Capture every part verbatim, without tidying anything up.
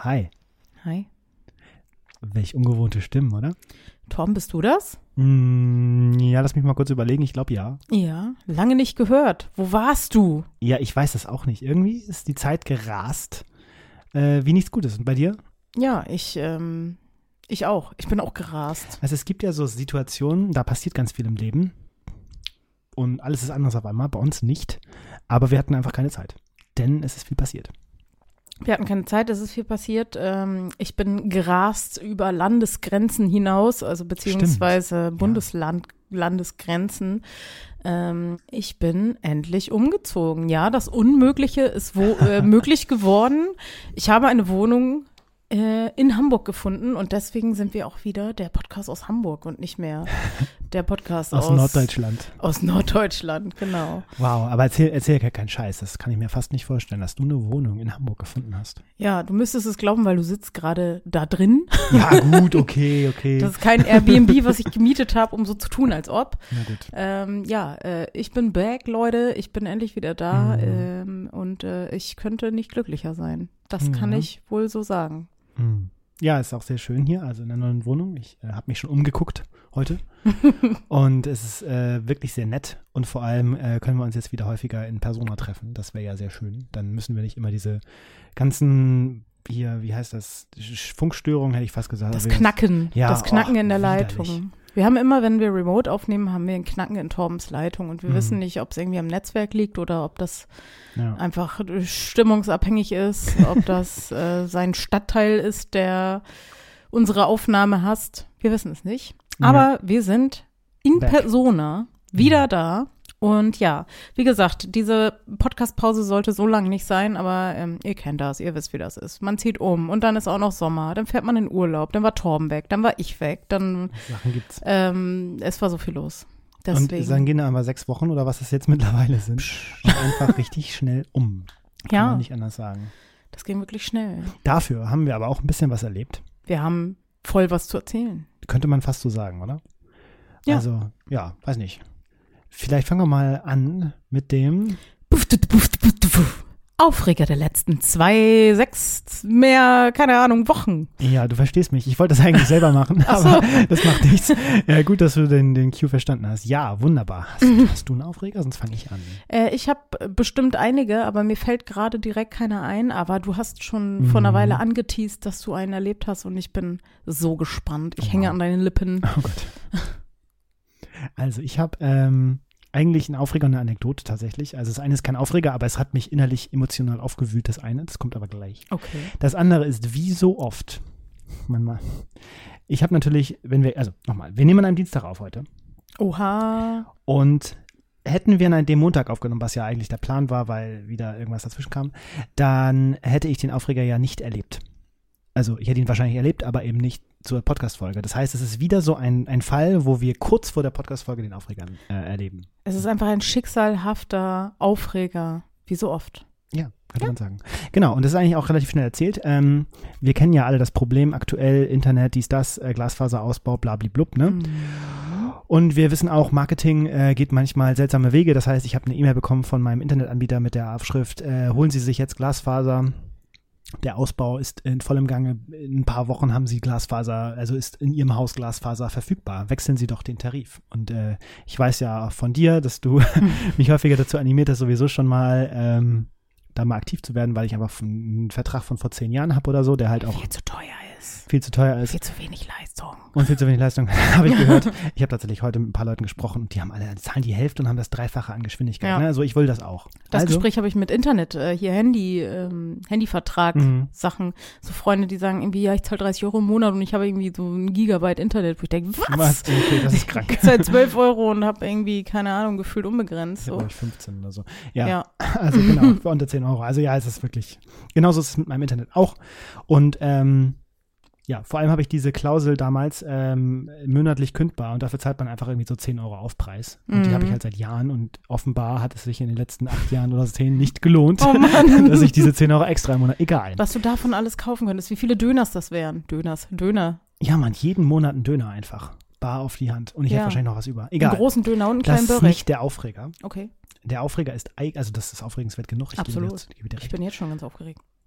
Hi. Hi. Welch ungewohnte Stimmen, oder? Torben, bist du das? Mm, ja, lass mich mal kurz überlegen. Ich glaube, ja. Ja, lange nicht gehört. Wo warst du? Ja, ich weiß das auch nicht. Irgendwie ist die Zeit gerast, äh, wie nichts Gutes. Und bei dir? Ja, ich, ähm, ich auch. Ich bin auch gerast. Also es gibt ja so Situationen, da passiert ganz viel im Leben. Und alles ist anders auf einmal. Bei uns nicht. Aber wir hatten einfach keine Zeit. Denn es ist viel passiert. Wir hatten keine Zeit, es ist viel passiert. Ähm, ich bin gerast über Landesgrenzen hinaus, also beziehungsweise Stimmt. Bundesland, ja. Landesgrenzen. Ähm, ich bin endlich umgezogen. Ja, das Unmögliche ist wo, äh, möglich geworden. Ich habe eine Wohnung äh, in Hamburg gefunden und deswegen sind wir auch wieder der Podcast aus Hamburg und nicht mehr der Podcast aus, aus Norddeutschland. Aus Norddeutschland, genau. Wow, aber erzähl, erzähl ja keinen Scheiß. Das kann ich mir fast nicht vorstellen, dass du eine Wohnung in Hamburg gefunden hast. Ja, du müsstest es glauben, weil du sitzt gerade da drin. Ja gut, okay, okay. Das ist kein Airbnb, was ich gemietet habe, um so zu tun, als ob. Na gut. Ähm, ja, äh, ich bin back, Leute. Ich bin endlich wieder da Mhm. ähm, und äh, ich könnte nicht glücklicher sein. Das Mhm. kann ich wohl so sagen. Mhm. Ja, ist auch sehr schön hier, also in der neuen Wohnung. Ich äh, habe mich schon umgeguckt heute und es ist äh, wirklich sehr nett und vor allem äh, können wir uns jetzt wieder häufiger in Persona treffen. Das wäre ja sehr schön. Dann müssen wir nicht immer diese ganzen, hier, wie heißt das, Funkstörungen, hätte ich fast gesagt. Das Also, Knacken, ja, das Knacken oh, in der widerlich. Leitung. Wir haben immer, wenn wir remote aufnehmen, haben wir ein Knacken in Torbens Leitung und wir Mhm. wissen nicht, ob es irgendwie am Netzwerk liegt oder ob das Ja. einfach stimmungsabhängig ist, ob das äh, sein Stadtteil ist, der unsere Aufnahme hasst. Wir wissen es nicht. Aber wir sind in Back. persona wieder Mhm. da. Und ja, wie gesagt, diese Podcast-Pause sollte so lang nicht sein, aber ähm, ihr kennt das, ihr wisst, wie das ist. Man zieht um und dann ist auch noch Sommer, dann fährt man in Urlaub, dann war Torben weg, dann war ich weg, dann Sachen gibt's. ähm, es war so viel los. Deswegen. Und dann gehen da aber sechs Wochen oder was es jetzt mittlerweile sind, einfach richtig schnell um. Kann Ja. man nicht anders sagen. Das ging wirklich schnell. Dafür haben wir aber auch ein bisschen was erlebt. Wir haben voll was zu erzählen. Könnte man fast so sagen, oder? Ja. Also, ja, weiß nicht. Vielleicht fangen wir mal an mit dem, Puff, puff, puff, puff, puff. Aufreger der letzten zwei, sechs, mehr, keine Ahnung, Wochen. ja, du verstehst mich. Ich wollte das eigentlich selber machen, Ach so. aber das macht nichts. Ja, gut, dass du den, den Cue verstanden hast. Ja, wunderbar. Hast, Mhm. hast du einen Aufreger? Sonst fange ich an. Äh, ich habe bestimmt einige, aber mir fällt gerade direkt keiner ein. Aber du hast schon vor einer Mhm. Weile angeteast, dass du einen erlebt hast und ich bin so gespannt. Ich Oh, hänge wow. an deinen Lippen. Oh Gott. Also, ich habe ähm, eigentlich einen Aufreger und eine Anekdote tatsächlich. Also, das eine ist kein Aufreger, aber es hat mich innerlich emotional aufgewühlt, das eine. Das kommt aber gleich. Okay. Das andere ist, wie so oft, manchmal, ich habe natürlich, wenn wir, also nochmal, wir nehmen an einem Dienstag auf heute Oha. und hätten wir an dem Montag aufgenommen, was ja eigentlich der Plan war, weil wieder irgendwas dazwischen kam, dann hätte ich den Aufreger ja nicht erlebt. Also ich hätte ihn wahrscheinlich erlebt, aber eben nicht zur Podcast-Folge. Das heißt, es ist wieder so ein, ein Fall, wo wir kurz vor der Podcast-Folge den Aufreger äh, erleben. Es ist einfach ein schicksalhafter Aufreger, wie so oft. Ja, könnte man sagen. Genau, und das ist eigentlich auch relativ schnell erzählt. Ähm, wir kennen ja alle das Problem aktuell, Internet, dies, das, äh, Glasfaserausbau, blablablub, ne? Mhm. Und wir wissen auch, Marketing äh, geht manchmal seltsame Wege. Das heißt, ich habe eine E-Mail bekommen von meinem Internetanbieter mit der Aufschrift, äh, holen Sie sich jetzt Glasfaser. Der Ausbau ist in vollem Gange. In ein paar Wochen haben Sie Glasfaser, also ist in Ihrem Haus Glasfaser verfügbar. Wechseln Sie doch den Tarif. Und äh, ich weiß ja von dir, dass du mich häufiger dazu animiert hast, sowieso schon mal ähm, da mal aktiv zu werden, weil ich einfach einen Vertrag von vor zehn Jahren habe oder so, der halt auch Viel zu teuer ist. viel zu teuer ist. Viel zu wenig Leistung. Und viel zu wenig Leistung, habe ich gehört. Ich habe tatsächlich heute mit ein paar Leuten gesprochen und die haben alle, die zahlen die Hälfte und haben das Dreifache an Geschwindigkeit. Ja. Ne? Also ich will das auch. Das also, Gespräch habe ich mit Internet, äh, hier Handy, ähm, Handyvertrag, Mhm. Sachen. So Freunde, die sagen irgendwie, ja, ich zahle dreißig Euro im Monat und ich habe irgendwie so ein Gigabyte Internet, wo ich denke, was? Was? Okay, das ist krank. Ich zahle zwölf Euro und habe irgendwie, keine Ahnung, gefühlt unbegrenzt. Ich habe So. glaube ich fünfzehn oder so. Ja, Ja. also genau, für unter zehn Euro. Also ja, es ist wirklich, genauso ist es mit meinem Internet auch. Und ähm, ja, vor allem habe ich diese Klausel damals ähm, monatlich kündbar und dafür zahlt man einfach irgendwie so zehn Euro Aufpreis. Und die Mhm. habe ich halt seit Jahren und offenbar hat es sich in den letzten acht Jahren oder zehn nicht gelohnt, Oh Mann. dass ich diese zehn Euro extra im Monat, egal. Was du davon alles kaufen könntest, wie viele Döners das wären. Döners, Döner. Ja, man, jeden Monat einen Döner einfach. Bar auf die Hand. Und ich Ja. hätte wahrscheinlich noch was über. Einen Egal. großen Döner und einen Das kleinen ist Börek. nicht der Aufreger. Okay, Der Aufreger ist, eig- also das ist aufregenswert genug. Ich absolut. Gebe dir, ich gebe dir Ich recht. bin jetzt schon ganz aufgeregt.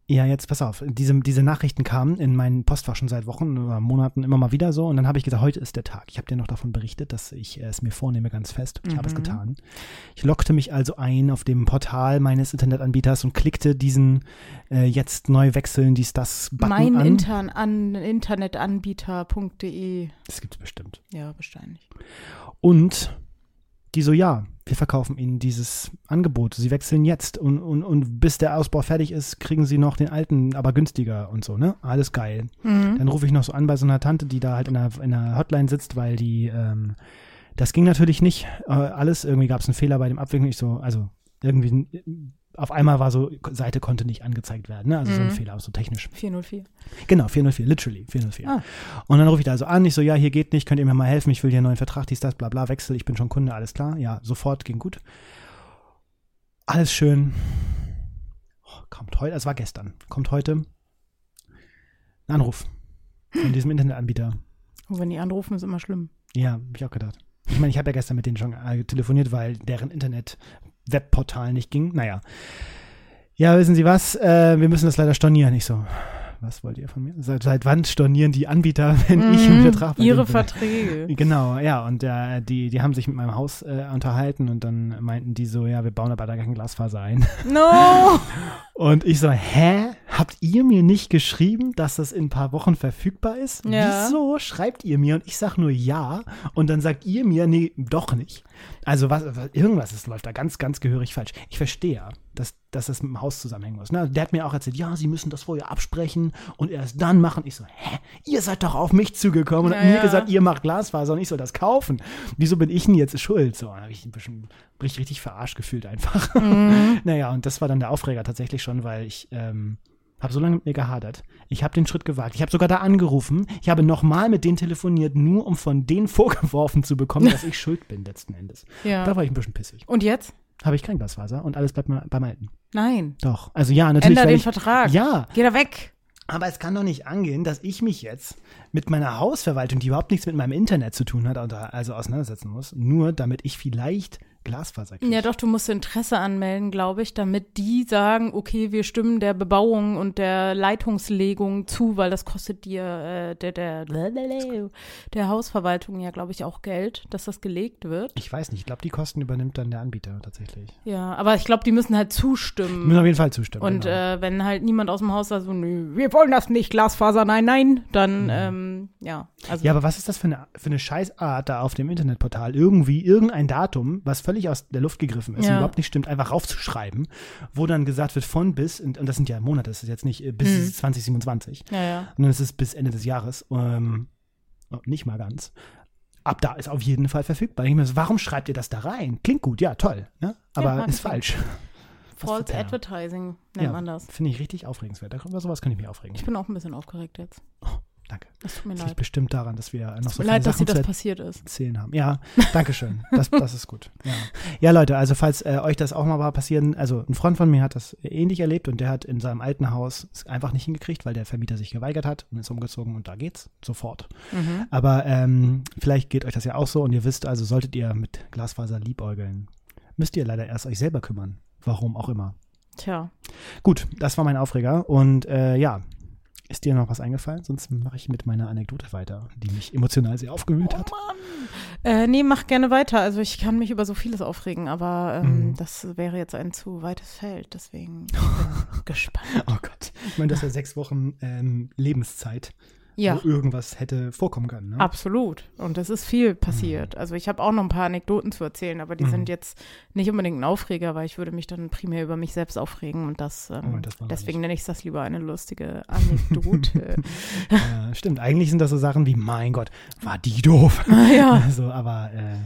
Ja, jetzt pass auf, diese, diese Nachrichten kamen in meinen Postfach schon seit Wochen oder Monaten immer mal wieder so und dann habe ich gesagt, heute ist der Tag. Ich habe dir noch davon berichtet, dass ich es mir vornehme, ganz fest. Ich mhm. habe es getan. Ich loggte mich also ein auf dem Portal meines Internetanbieters und klickte diesen äh, jetzt neu wechseln, dies, das Button mein an. Intern an internetanbieter punkt de. Das gibt's bestimmt. Ja, wahrscheinlich. Und die so, ja, wir verkaufen Ihnen dieses Angebot. Sie wechseln jetzt und, und, und bis der Ausbau fertig ist, kriegen Sie noch den alten, aber günstiger und so, ne? Alles geil. Mhm. Dann rufe ich noch so an bei so einer Tante, die da halt in der, in der Hotline sitzt, weil die, ähm, das ging natürlich nicht. Äh, alles, irgendwie gab es einen Fehler bei dem Abwickeln. Ich so, also irgendwie, auf einmal war so, Seite konnte nicht angezeigt werden, ne? Also mhm. so ein Fehler, so technisch. vier null vier. Genau, vier null vier, literally, vier null vier. Ah. Und dann rufe ich da also an, ich so, ja, hier geht nicht, könnt ihr mir mal helfen, ich will hier einen neuen Vertrag, dies, das, bla, bla, Wechsel, ich bin schon Kunde, alles klar. Ja, sofort, ging gut. Alles schön. Oh, kommt heute, es war gestern, kommt heute ein Anruf von diesem Internetanbieter. Und wenn die anrufen, ist immer schlimm. Ja, hab ich auch gedacht. Ich meine, ich habe ja gestern mit denen schon äh, telefoniert, weil deren Internet-Webportal nicht ging. Naja. Ja, wissen Sie was? Äh, wir müssen das leider stornieren. Ich so, was wollt ihr von mir? Seit, seit wann stornieren die Anbieter, wenn mm, ich einen Vertrag bei ihre bin? Verträge. Genau, ja. Und äh, die, die haben sich mit meinem Haus äh, unterhalten und dann meinten die so, ja, wir bauen aber da gar kein Glasfaser ein. No! Und ich so, hä? Habt ihr mir nicht geschrieben, dass das in ein paar Wochen verfügbar ist? Ja. Wieso schreibt ihr mir? Und ich sag nur ja. Und dann sagt ihr mir, nee, doch nicht. Also was, irgendwas ist, läuft da ganz, ganz gehörig falsch. Ich verstehe ja, dass, dass das mit dem Haus zusammenhängen muss. Ne? Der hat mir auch erzählt, ja, sie müssen das vorher absprechen und erst dann machen. Ich so, hä? Ihr seid doch auf mich zugekommen und ja, habt mir ja. gesagt, ihr macht Glasfaser und ich soll das kaufen. Wieso bin ich denn jetzt schuld? So, da habe ich ein bisschen richtig, richtig verarscht gefühlt einfach. Mhm. Naja, und das war dann der Aufreger tatsächlich schon, weil ich ähm, habe so lange mit mir gehadert. Ich habe den Schritt gewagt. Ich habe sogar da angerufen. Ich habe nochmal mit denen telefoniert, nur um von denen vorgeworfen zu bekommen, dass ich schuld bin letzten Endes. Ja. Da war ich ein bisschen pissig. Und jetzt? Habe ich kein Glasfaser und alles bleibt beim Alten. Nein. Doch. Also ja, natürlich. Änder den ich, Vertrag. Ja. Geh da weg. Aber es kann doch nicht angehen, dass ich mich jetzt mit meiner Hausverwaltung, die überhaupt nichts mit meinem Internet zu tun hat, also auseinandersetzen muss, nur damit ich vielleicht Glasfaser kriege. Ja doch, du musst Interesse anmelden, glaube ich, damit die sagen, okay, wir stimmen der Bebauung und der Leitungslegung zu, weil das kostet dir äh, der, der, der Hausverwaltung ja, glaube ich, auch Geld, dass das gelegt wird. Ich weiß nicht, ich glaube, die Kosten übernimmt dann der Anbieter tatsächlich. Ja, aber ich glaube, die müssen halt zustimmen. Die müssen auf jeden Fall zustimmen. Und genau. äh, wenn halt niemand aus dem Haus sagt, so, nö, wir wollen das nicht, Glasfaser, nein, nein, dann, mhm. ähm, ja. Also ja, aber was ist das für eine, für eine Scheißart da auf dem Internetportal? Irgendwie irgendein Datum, was völlig aus der Luft gegriffen ist, ja. und überhaupt nicht stimmt, einfach raufzuschreiben, wo dann gesagt wird von bis, und, und das sind ja Monate, das ist jetzt nicht bis mhm. zwanzig siebenundzwanzig, ja, ja. sondern es ist bis Ende des Jahres, ähm, nicht mal ganz. Ab da ist auf jeden Fall verfügbar. Ich meine, warum schreibt ihr das da rein? Klingt gut, ja, toll, ne? Aber ja, ist falsch. False Advertising nennt ja, man das. Finde ich richtig aufregenswert. Über sowas kann ich mich aufregen. Ich bin auch ein bisschen aufgeregt jetzt. Oh, danke. Das tut mir das leid. liegt bestimmt daran, dass wir noch so viele leid, Sachen dass dir das zu passiert ist. erzählen haben. Ja, danke schön. Das, das ist gut. Ja. ja, Leute, also falls äh, euch das auch mal war passieren, also ein Freund von mir hat das ähnlich erlebt und der hat in seinem alten Haus es einfach nicht hingekriegt, weil der Vermieter sich geweigert hat und ist umgezogen und da geht's sofort. Mhm. Aber ähm, vielleicht geht euch das ja auch so und ihr wisst, also solltet ihr mit Glasfaser liebäugeln, müsst ihr leider erst euch selber kümmern. Warum auch immer. Tja. Gut, das war mein Aufreger und äh, ja, ist dir noch was eingefallen? Sonst mache ich mit meiner Anekdote weiter, die mich emotional sehr aufgewühlt oh, hat. Mann. Äh, nee, mach gerne weiter. Also ich kann mich über so vieles aufregen, aber ähm, mhm. das wäre jetzt ein zu weites Feld, deswegen bin ich gespannt. Oh Gott, ich meine, das ist ja sechs Wochen ähm, Lebenszeit. Ja. Wo irgendwas hätte vorkommen können. Ne? Absolut. Und es ist viel passiert. Mhm. Also ich habe auch noch ein paar Anekdoten zu erzählen, aber die mhm. sind jetzt nicht unbedingt ein Aufreger, weil ich würde mich dann primär über mich selbst aufregen und das, ähm, oh, das deswegen nenne ich das lieber eine lustige Anekdote. Ja, stimmt. Eigentlich sind das so Sachen wie, mein Gott, war die doof. Ja. Also, aber äh,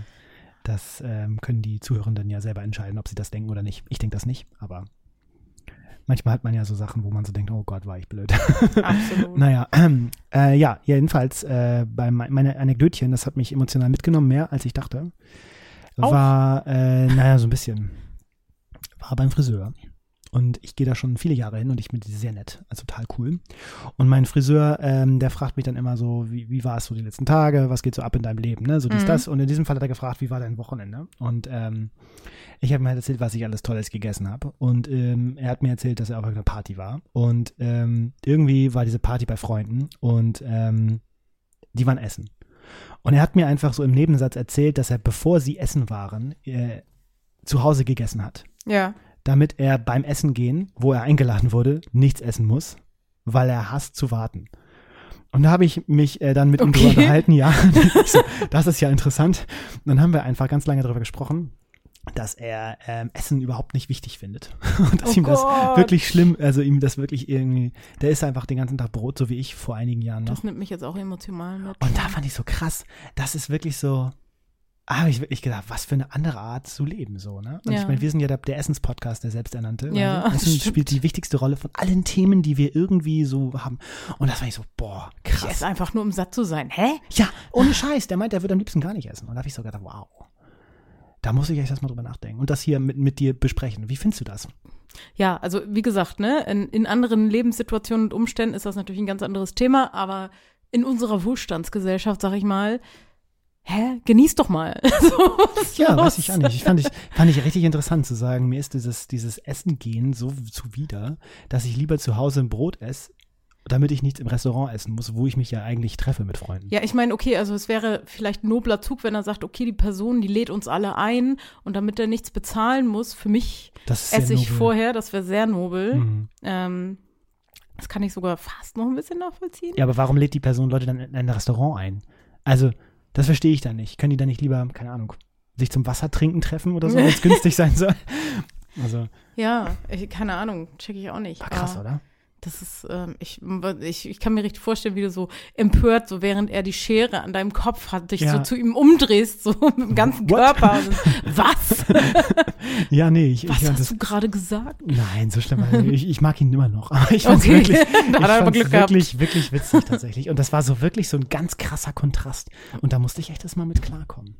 das ähm, können die Zuhörenden ja selber entscheiden, ob sie das denken oder nicht. Ich denke das nicht, aber manchmal hat man ja so Sachen, wo man so denkt, oh Gott, war ich blöd. Absolut. Naja, ähm, äh, ja, jedenfalls, äh, bei me- meine Anekdötchen, das hat mich emotional mitgenommen, mehr als ich dachte, war, äh, naja, so ein bisschen, war beim Friseur. Und ich gehe da schon viele Jahre hin und ich bin sehr nett, also total cool. Und mein Friseur, ähm, der fragt mich dann immer so, wie, wie war es so die letzten Tage, was geht so ab in deinem Leben, ne? So dies, Mhm. das. Und in diesem Fall hat er gefragt, wie war dein Wochenende? Und ähm, ich habe mir halt erzählt, was ich alles Tolles gegessen habe. Und ähm, er hat mir erzählt, dass er auf einer Party war. Und ähm, irgendwie war diese Party bei Freunden und ähm, die waren essen. Und er hat mir einfach so im Nebensatz erzählt, dass er, bevor sie essen waren, äh, zu Hause gegessen hat. Ja. Damit er beim Essen gehen, wo er eingeladen wurde, nichts essen muss, weil er hasst zu warten. Und da habe ich mich äh, dann mit ihm Okay. drüber unterhalten, ja, ich so, das ist ja interessant. Und dann haben wir einfach ganz lange darüber gesprochen, dass er ähm, Essen überhaupt nicht wichtig findet. Und dass Oh ihm das Gott. wirklich schlimm, also ihm das wirklich irgendwie, der isst einfach den ganzen Tag Brot, so wie ich vor einigen Jahren noch. Das nimmt mich jetzt auch emotional mit. Und da fand ich so krass, das ist wirklich so, ah, habe ich wirklich gedacht, was für eine andere Art zu leben, so, ne? Und Ja. ich meine, wir sind ja der, der Essenspodcast, der Selbsternannte. Ja, Also, Essen stimmt. spielt die wichtigste Rolle von allen Themen, die wir irgendwie so haben. Und das fand ich so, boah, Ich krass. esse einfach nur, um satt zu sein. Hä? Ja, ohne Scheiß, der meint, er würde am liebsten gar nicht essen. Und da habe ich so gedacht, wow, da muss ich echt erstmal drüber nachdenken und das hier mit, mit dir besprechen. Wie findest du das? Ja, also wie gesagt, ne, in, in anderen Lebenssituationen und Umständen ist das natürlich ein ganz anderes Thema, aber in unserer Wohlstandsgesellschaft, sag ich mal, hä, genieß doch mal. So, was ist Ja, los? weiß ich auch nicht. Ich fand ich, fand ich richtig interessant zu sagen, mir ist dieses, dieses Essen gehen so zuwider, dass ich lieber zu Hause ein Brot esse, damit ich nichts im Restaurant essen muss, wo ich mich ja eigentlich treffe mit Freunden. Ja, ich meine, okay, also es wäre vielleicht ein nobler Zug, wenn er sagt, okay, die Person, die lädt uns alle ein und damit er nichts bezahlen muss, für mich Das ist sehr esse ich nobel. vorher, das wäre sehr nobel. Mhm. Ähm, das kann ich sogar fast noch ein bisschen nachvollziehen. Ja, aber warum lädt die Person Leute dann in ein Restaurant ein? Also, das verstehe ich dann nicht. Können die dann nicht lieber, keine Ahnung, sich zum Wasser trinken treffen oder so, wenn es günstig sein soll? Also, Ja, ich, keine Ahnung, check ich auch nicht. war krass, Aber oder? Das ist, ähm, ich, ich, ich kann mir richtig vorstellen, wie du so empört, so während er die Schere an deinem Kopf hat, dich Ja. so zu ihm umdrehst, so mit dem ganzen What? Körper. Und, was? Ja, nee, ich, Was ich fand hast das. du gerade gesagt? Nein, so schlimm. war ich, ich mag ihn immer noch. Aber ich fand's Okay, wirklich, da ich hat er aber fand's Glück gehabt. wirklich, wirklich witzig tatsächlich. Und das war so wirklich so ein ganz krasser Kontrast. Und da musste ich echt erstmal mit klarkommen.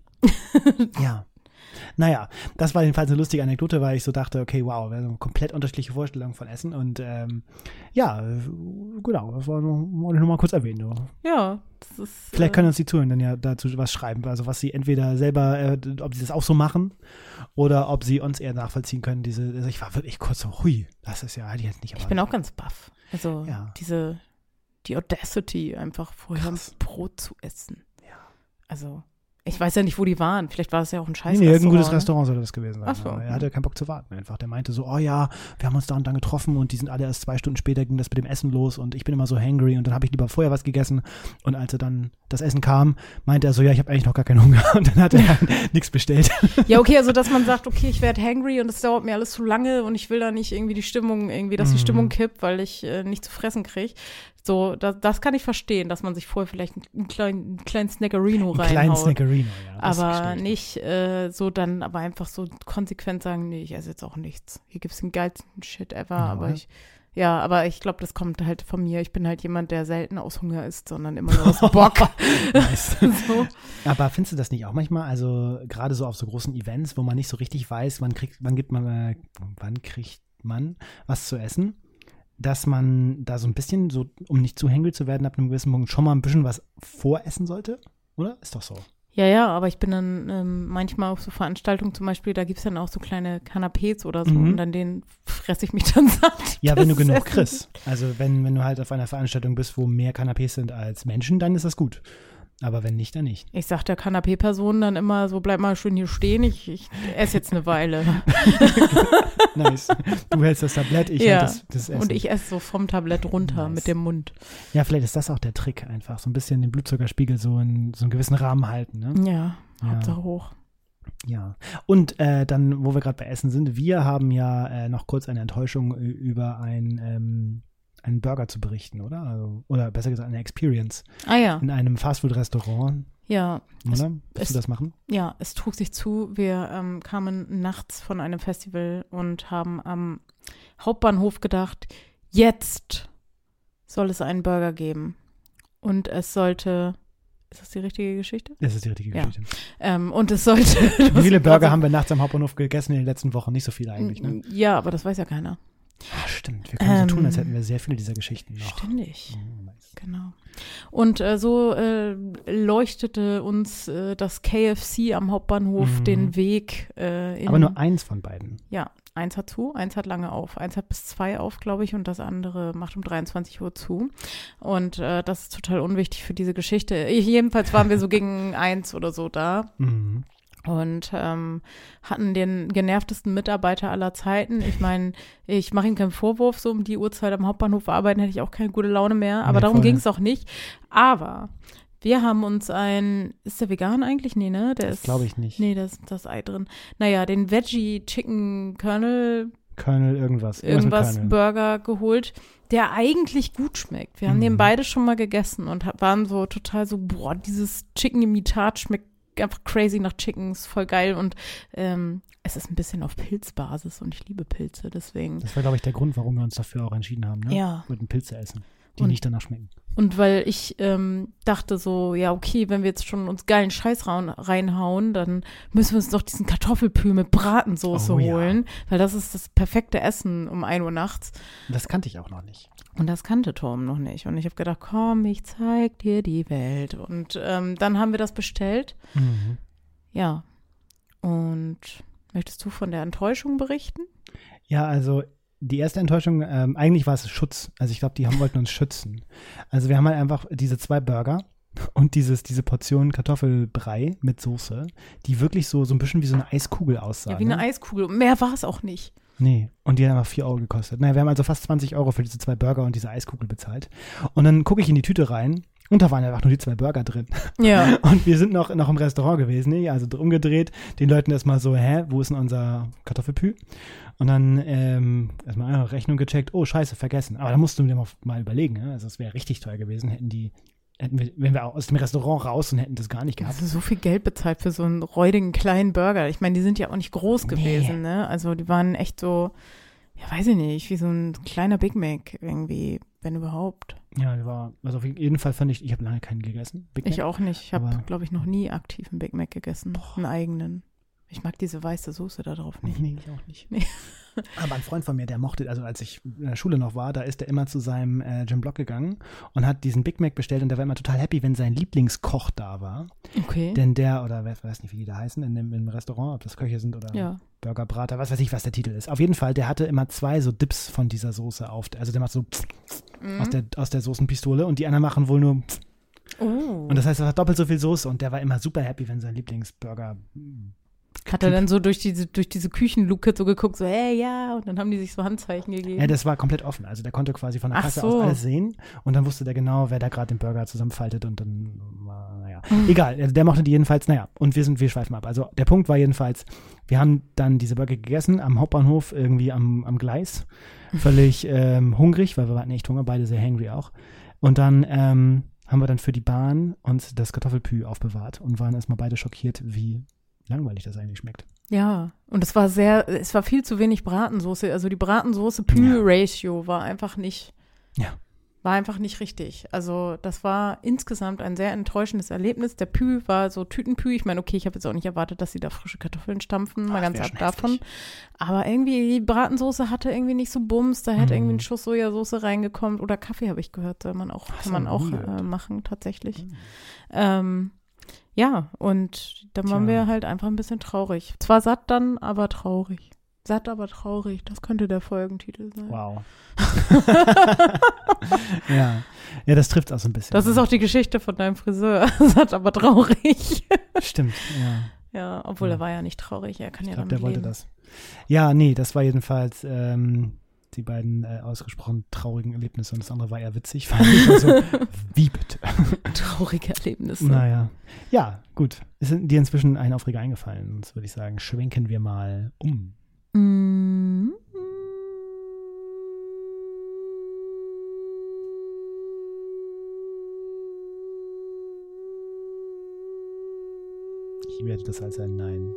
Ja. Naja, das war jedenfalls eine lustige Anekdote, weil ich so dachte, okay, wow, wir haben eine komplett unterschiedliche Vorstellungen von Essen. Und ähm, ja, äh, genau, das war nur, wollte ich nur mal kurz erwähnen. Du. Ja, das ist. Vielleicht äh, können uns die Zuhörer dann ja dazu was schreiben, also was sie entweder selber, äh, ob sie das auch so machen oder ob sie uns eher nachvollziehen können. Diese, also ich war wirklich kurz so, hui, das ist ja, hätte ich jetzt nicht Ich erwartet. bin auch ganz baff. Also Ja. diese, die Audacity, einfach vorher Krass. ein Brot zu essen. Ja. Also, ich weiß ja nicht, wo die waren. Vielleicht war es ja auch ein Nee, Scheiß nee, irgendein gutes ne? Restaurant sollte das gewesen sein. Ach so. Aber er hatte keinen Bock zu warten einfach. Der meinte so, oh ja, wir haben uns da und dann getroffen und die sind alle erst zwei Stunden später, ging das mit dem Essen los und ich bin immer so hangry und dann habe ich lieber vorher was gegessen und als er dann das Essen kam, meinte er so, ja, ich habe eigentlich noch gar keinen Hunger und dann hat er nichts bestellt. Ja, okay, also dass man sagt, okay, ich werde hangry und es dauert mir alles zu lange und ich will da nicht irgendwie die Stimmung, irgendwie, dass die Mhm. Stimmung kippt, weil ich äh, nicht zu fressen kriege. So, das, das kann ich verstehen, dass man sich vorher vielleicht einen kleinen, einen kleinen Snackerino Einen kleinen reinhaut. Snackerino, ja. das Aber verstehe ich. nicht äh, so dann, aber einfach so konsequent sagen, nee, ich esse jetzt auch nichts. Hier gibt's den geilsten Shit ever, Ja, aber oder? ich, ja, aber ich glaube, das kommt halt von mir. Ich bin halt jemand, der selten aus Hunger isst, sondern immer nur aus Bock. Nice. So. Aber findest du das nicht auch manchmal, also gerade so auf so großen Events, wo man nicht so richtig weiß, wann kriegt, wann gibt man, äh, wann kriegt man was zu essen, dass man da so ein bisschen so, um nicht zu hangry zu werden, ab einem gewissen Punkt schon mal ein bisschen was voressen sollte? Oder? Ist doch so. Ja, ja, aber ich bin dann ähm, manchmal auf so Veranstaltungen zum Beispiel, da gibt's dann auch so kleine Canapés oder so Mhm. und an denen fresse ich mich dann satt. Ja, wenn du Das genug Essen. kriegst. Also wenn, wenn du halt auf einer Veranstaltung bist, wo mehr Canapés sind als Menschen, dann ist das gut. Aber wenn nicht, dann nicht. Ich sag der Canapé-Person dann immer so, bleib mal schön hier stehen, ich, ich esse jetzt eine Weile. Nice. Du hältst das Tablett, ich Ja. halt das, das Essen. Und ich esse so vom Tablett runter Nice. mit dem Mund. Ja, vielleicht ist das auch der Trick einfach. So ein bisschen den Blutzuckerspiegel so in so einen gewissen Rahmen halten, ne? Ja, Ja. Hauptsache hoch. Ja. Und äh, dann, wo wir gerade bei Essen sind, wir haben ja äh, noch kurz eine Enttäuschung ü- über ein, ähm, einen Burger zu berichten, oder? Also, oder besser gesagt, eine Experience Ah ja, in einem Fastfood-Restaurant, ja, es, oder? Willst es- du das machen? ja, es trug sich zu. Wir ähm, kamen nachts von einem Festival und haben am Hauptbahnhof gedacht, jetzt soll es einen Burger geben. Und es sollte, ist das die richtige Geschichte? Das ist die richtige Ja. Geschichte. Ähm, und es sollte. Wie viele Burger haben wir nachts am Hauptbahnhof gegessen in den letzten Wochen? Nicht so viele eigentlich, ne? Ja, aber das weiß ja keiner. Ah, stimmt, wir können Ähm, so tun, als hätten wir sehr viele dieser Geschichten noch. Ständig. Oh, nice. Genau. Und äh, so äh, leuchtete uns äh, das K F C am Hauptbahnhof Mhm. den Weg. Äh, in, Aber nur eins von beiden. Ja, eins hat zu, eins hat lange auf. Eins hat bis zwei auf, glaube ich, und das andere macht um dreiundzwanzig Uhr zu. Und äh, das ist total unwichtig für diese Geschichte. Ich, jedenfalls waren wir so gegen eins oder so da. Mhm. Und ähm, hatten den genervtesten Mitarbeiter aller Zeiten. Ich meine, ich mache ihm keinen Vorwurf, so um die Uhrzeit am Hauptbahnhof arbeiten, hätte ich auch keine gute Laune mehr. Aber Nee, darum voll. ging es auch nicht. Aber wir haben uns ein, ist der vegan eigentlich? Nee, ne? Der Das ist, glaube ich nicht. Nee, da ist das Ei drin. Naja, den Veggie Chicken Kernel, Colonel irgendwas. irgendwas mit Colonel. Burger geholt, der eigentlich gut schmeckt. Wir haben Mhm. den beide schon mal gegessen und ha- waren so total so, boah, dieses Chicken-Imitat schmeckt einfach crazy nach Chickens, voll geil und ähm, es ist ein bisschen auf Pilzbasis und ich liebe Pilze, deswegen. Das war, glaube ich, der Grund, warum wir uns dafür auch entschieden haben. Ne? Ja. Wir wollten Pilze essen, die Und- nicht danach schmecken. Und weil ich ähm, dachte so, ja okay, wenn wir jetzt schon uns geilen Scheiß raun- reinhauen, dann müssen wir uns doch diesen Kartoffelpü mit Bratensoße Oh ja. holen, weil das ist das perfekte Essen um ein Uhr nachts. Das kannte ich auch noch nicht. Und das kannte Tom noch nicht. Und ich habe gedacht, komm, ich zeig dir die Welt. Und ähm, dann haben wir das bestellt. Mhm. Ja. Und möchtest du von der Enttäuschung berichten? Ja, also die erste Enttäuschung, ähm, eigentlich war es Schutz. Also ich glaube, die haben, wollten uns schützen. Also wir haben halt einfach diese zwei Burger und dieses, diese Portion Kartoffelbrei mit Soße, die wirklich so, so ein bisschen wie so eine Eiskugel aussah. Ja, wie eine ne? Eiskugel. Mehr war es auch nicht. Nee, und die haben einfach vier Euro gekostet. Naja, wir haben also fast zwanzig Euro für diese zwei Burger und diese Eiskugel bezahlt. Und dann gucke ich in die Tüte rein und da waren einfach nur die zwei Burger drin. Ja. Und wir sind noch, noch im Restaurant gewesen, ne? Also umgedreht, den Leuten erstmal so, hä, wo ist denn unser Kartoffelpü? Und dann ähm, erstmal eine Rechnung gecheckt, oh scheiße, vergessen. Aber da musst du dir mal, mal überlegen, ne? Also es wäre richtig teuer gewesen, hätten die, hätten wir, wenn wir aus dem Restaurant raus und hätten das gar nicht gehabt. Also so viel Geld bezahlt für so einen räudigen kleinen Burger. Ich meine, die sind ja auch nicht groß Nee. gewesen, ne? Also die waren echt so, ja, weiß ich nicht, wie so ein kleiner Big Mac irgendwie, wenn überhaupt. Ja, die war, also auf jeden Fall fand ich, ich habe lange keinen gegessen. Big Ich Mac. auch nicht. Ich habe, Aber- glaube ich, noch nie aktiv einen Big Mac gegessen. Boah. Einen eigenen. Ich mag diese weiße Soße da drauf nicht. Nee, ich auch nicht. Nee. Aber ein Freund von mir, der mochte, also als ich in der Schule noch war, da ist er immer zu seinem äh, Jim Block gegangen und hat diesen Big Mac bestellt und der war immer total happy, wenn sein Lieblingskoch da war. Okay. Denn der, oder wer weiß nicht, wie die da heißen, in dem, im Restaurant, ob das Köche sind oder Ja. Burgerbrater, was weiß ich, was der Titel ist. Auf jeden Fall, der hatte immer zwei so Dips von dieser Soße auf. Also der macht so Mhm. aus der, aus der Soßenpistole und die anderen machen wohl nur Oh. und das heißt, er hat doppelt so viel Soße und der war immer super happy, wenn sein Lieblingsburger Hat er dann so durch diese, durch diese Küchenluke so geguckt, so, hey, ja, und dann haben die sich so Handzeichen gegeben. Ja, das war komplett offen. Also der konnte quasi von der Ach Kasse so. aus alles sehen und dann wusste der genau, wer da gerade den Burger zusammenfaltet und dann war, naja, Mhm. egal. Also der mochte die jedenfalls, naja, und wir sind, wir schweifen ab. Also der Punkt war jedenfalls, wir haben dann diese Burger gegessen am Hauptbahnhof, irgendwie am, am Gleis, völlig ähm, hungrig, weil wir hatten echt Hunger, beide sehr hangry auch. Und dann ähm, haben wir dann für die Bahn uns das Kartoffelpü aufbewahrt und waren erstmal beide schockiert, wie langweilig das eigentlich schmeckt. Ja, und es war sehr, es war viel zu wenig Bratensoße. Also die Bratensoße-Pü-Ratio war einfach nicht, Ja. war einfach nicht richtig. Also das war insgesamt ein sehr enttäuschendes Erlebnis. Der Pü war so Tütenpü. Ich meine, okay, ich habe jetzt auch nicht erwartet, dass sie da frische Kartoffeln stampfen, mal Ach, ganz wär ab schon davon. heftig. Aber irgendwie, die Bratensoße hatte irgendwie nicht so Bums. Da hätte Mhm. irgendwie ein Schuss Sojasauce reingekommen. Oder Kaffee habe ich gehört, soll man auch, Ach, kann so, man auch nie äh, gehört. machen, tatsächlich. Mhm. Ähm, ja, und dann waren Tja. wir halt einfach ein bisschen traurig. Zwar satt dann, aber traurig. Satt, aber traurig. Das könnte der Folgentitel sein. Wow. ja. ja, das trifft auch so ein bisschen. Das ist auch die Geschichte von deinem Friseur. Satt, aber traurig. Stimmt, ja. Ja, obwohl Ja. er war ja nicht traurig. Er kann Ich ja glaube, damit der wollte leben. das. Ja, nee, das war jedenfalls ähm, die beiden äh, ausgesprochen traurigen Erlebnisse und das andere war eher witzig, fand ich. Also, wie bitte? Traurige Erlebnisse. Naja. Ja, gut. Ist dir inzwischen ein Aufreger eingefallen? Sonst würde ich sagen, schwenken wir mal um. Mm. Ich werde das als ein Nein.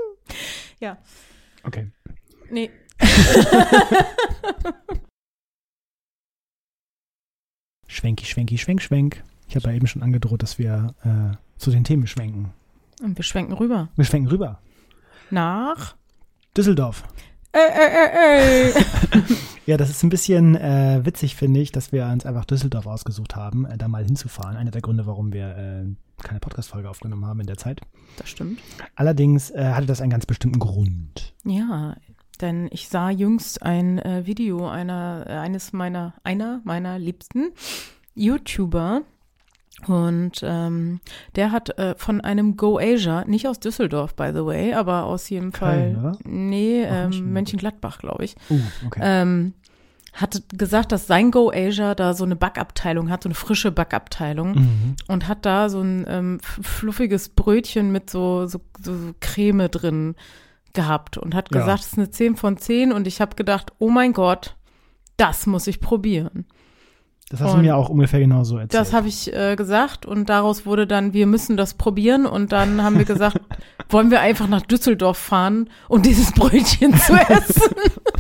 Ja. Okay. Nee. Schwenki, Schwenki, Schwenk, Schwenk. Ich habe ja eben schon angedroht, dass wir äh, zu den Themen schwenken. Und wir schwenken rüber. Wir schwenken rüber. Nach? Düsseldorf. Ey, ey, ey, ey. Ja, das ist ein bisschen äh, witzig, finde ich, dass wir uns einfach Düsseldorf ausgesucht haben, äh, da mal hinzufahren. Einer der Gründe, warum wir äh, keine Podcast-Folge aufgenommen haben in der Zeit. Das stimmt. Allerdings äh, hatte das einen ganz bestimmten Grund. Ja, denn ich sah jüngst ein äh, Video einer, äh, eines meiner, einer meiner liebsten YouTuber. Und ähm, der hat äh, von einem Go Asia, nicht aus Düsseldorf, by the way, aber aus jedem Köln, Fall, oder? nee, Ach, ähm, Mönchengladbach, glaube ich, Uh, okay. ähm, hat gesagt, dass sein Go Asia da so eine Backabteilung hat, so eine frische Backabteilung Mhm. und hat da so ein ähm, f- fluffiges Brötchen mit so, so, so, so Creme drin gehabt und hat Ja. gesagt, es ist eine zehn von zehn und ich habe gedacht, oh mein Gott, das muss ich probieren. Das hast du Und mir auch ungefähr genauso erzählt. Das habe ich äh, gesagt und daraus wurde dann, wir müssen das probieren und dann haben wir gesagt, wollen wir einfach nach Düsseldorf fahren, um dieses Brötchen zu essen.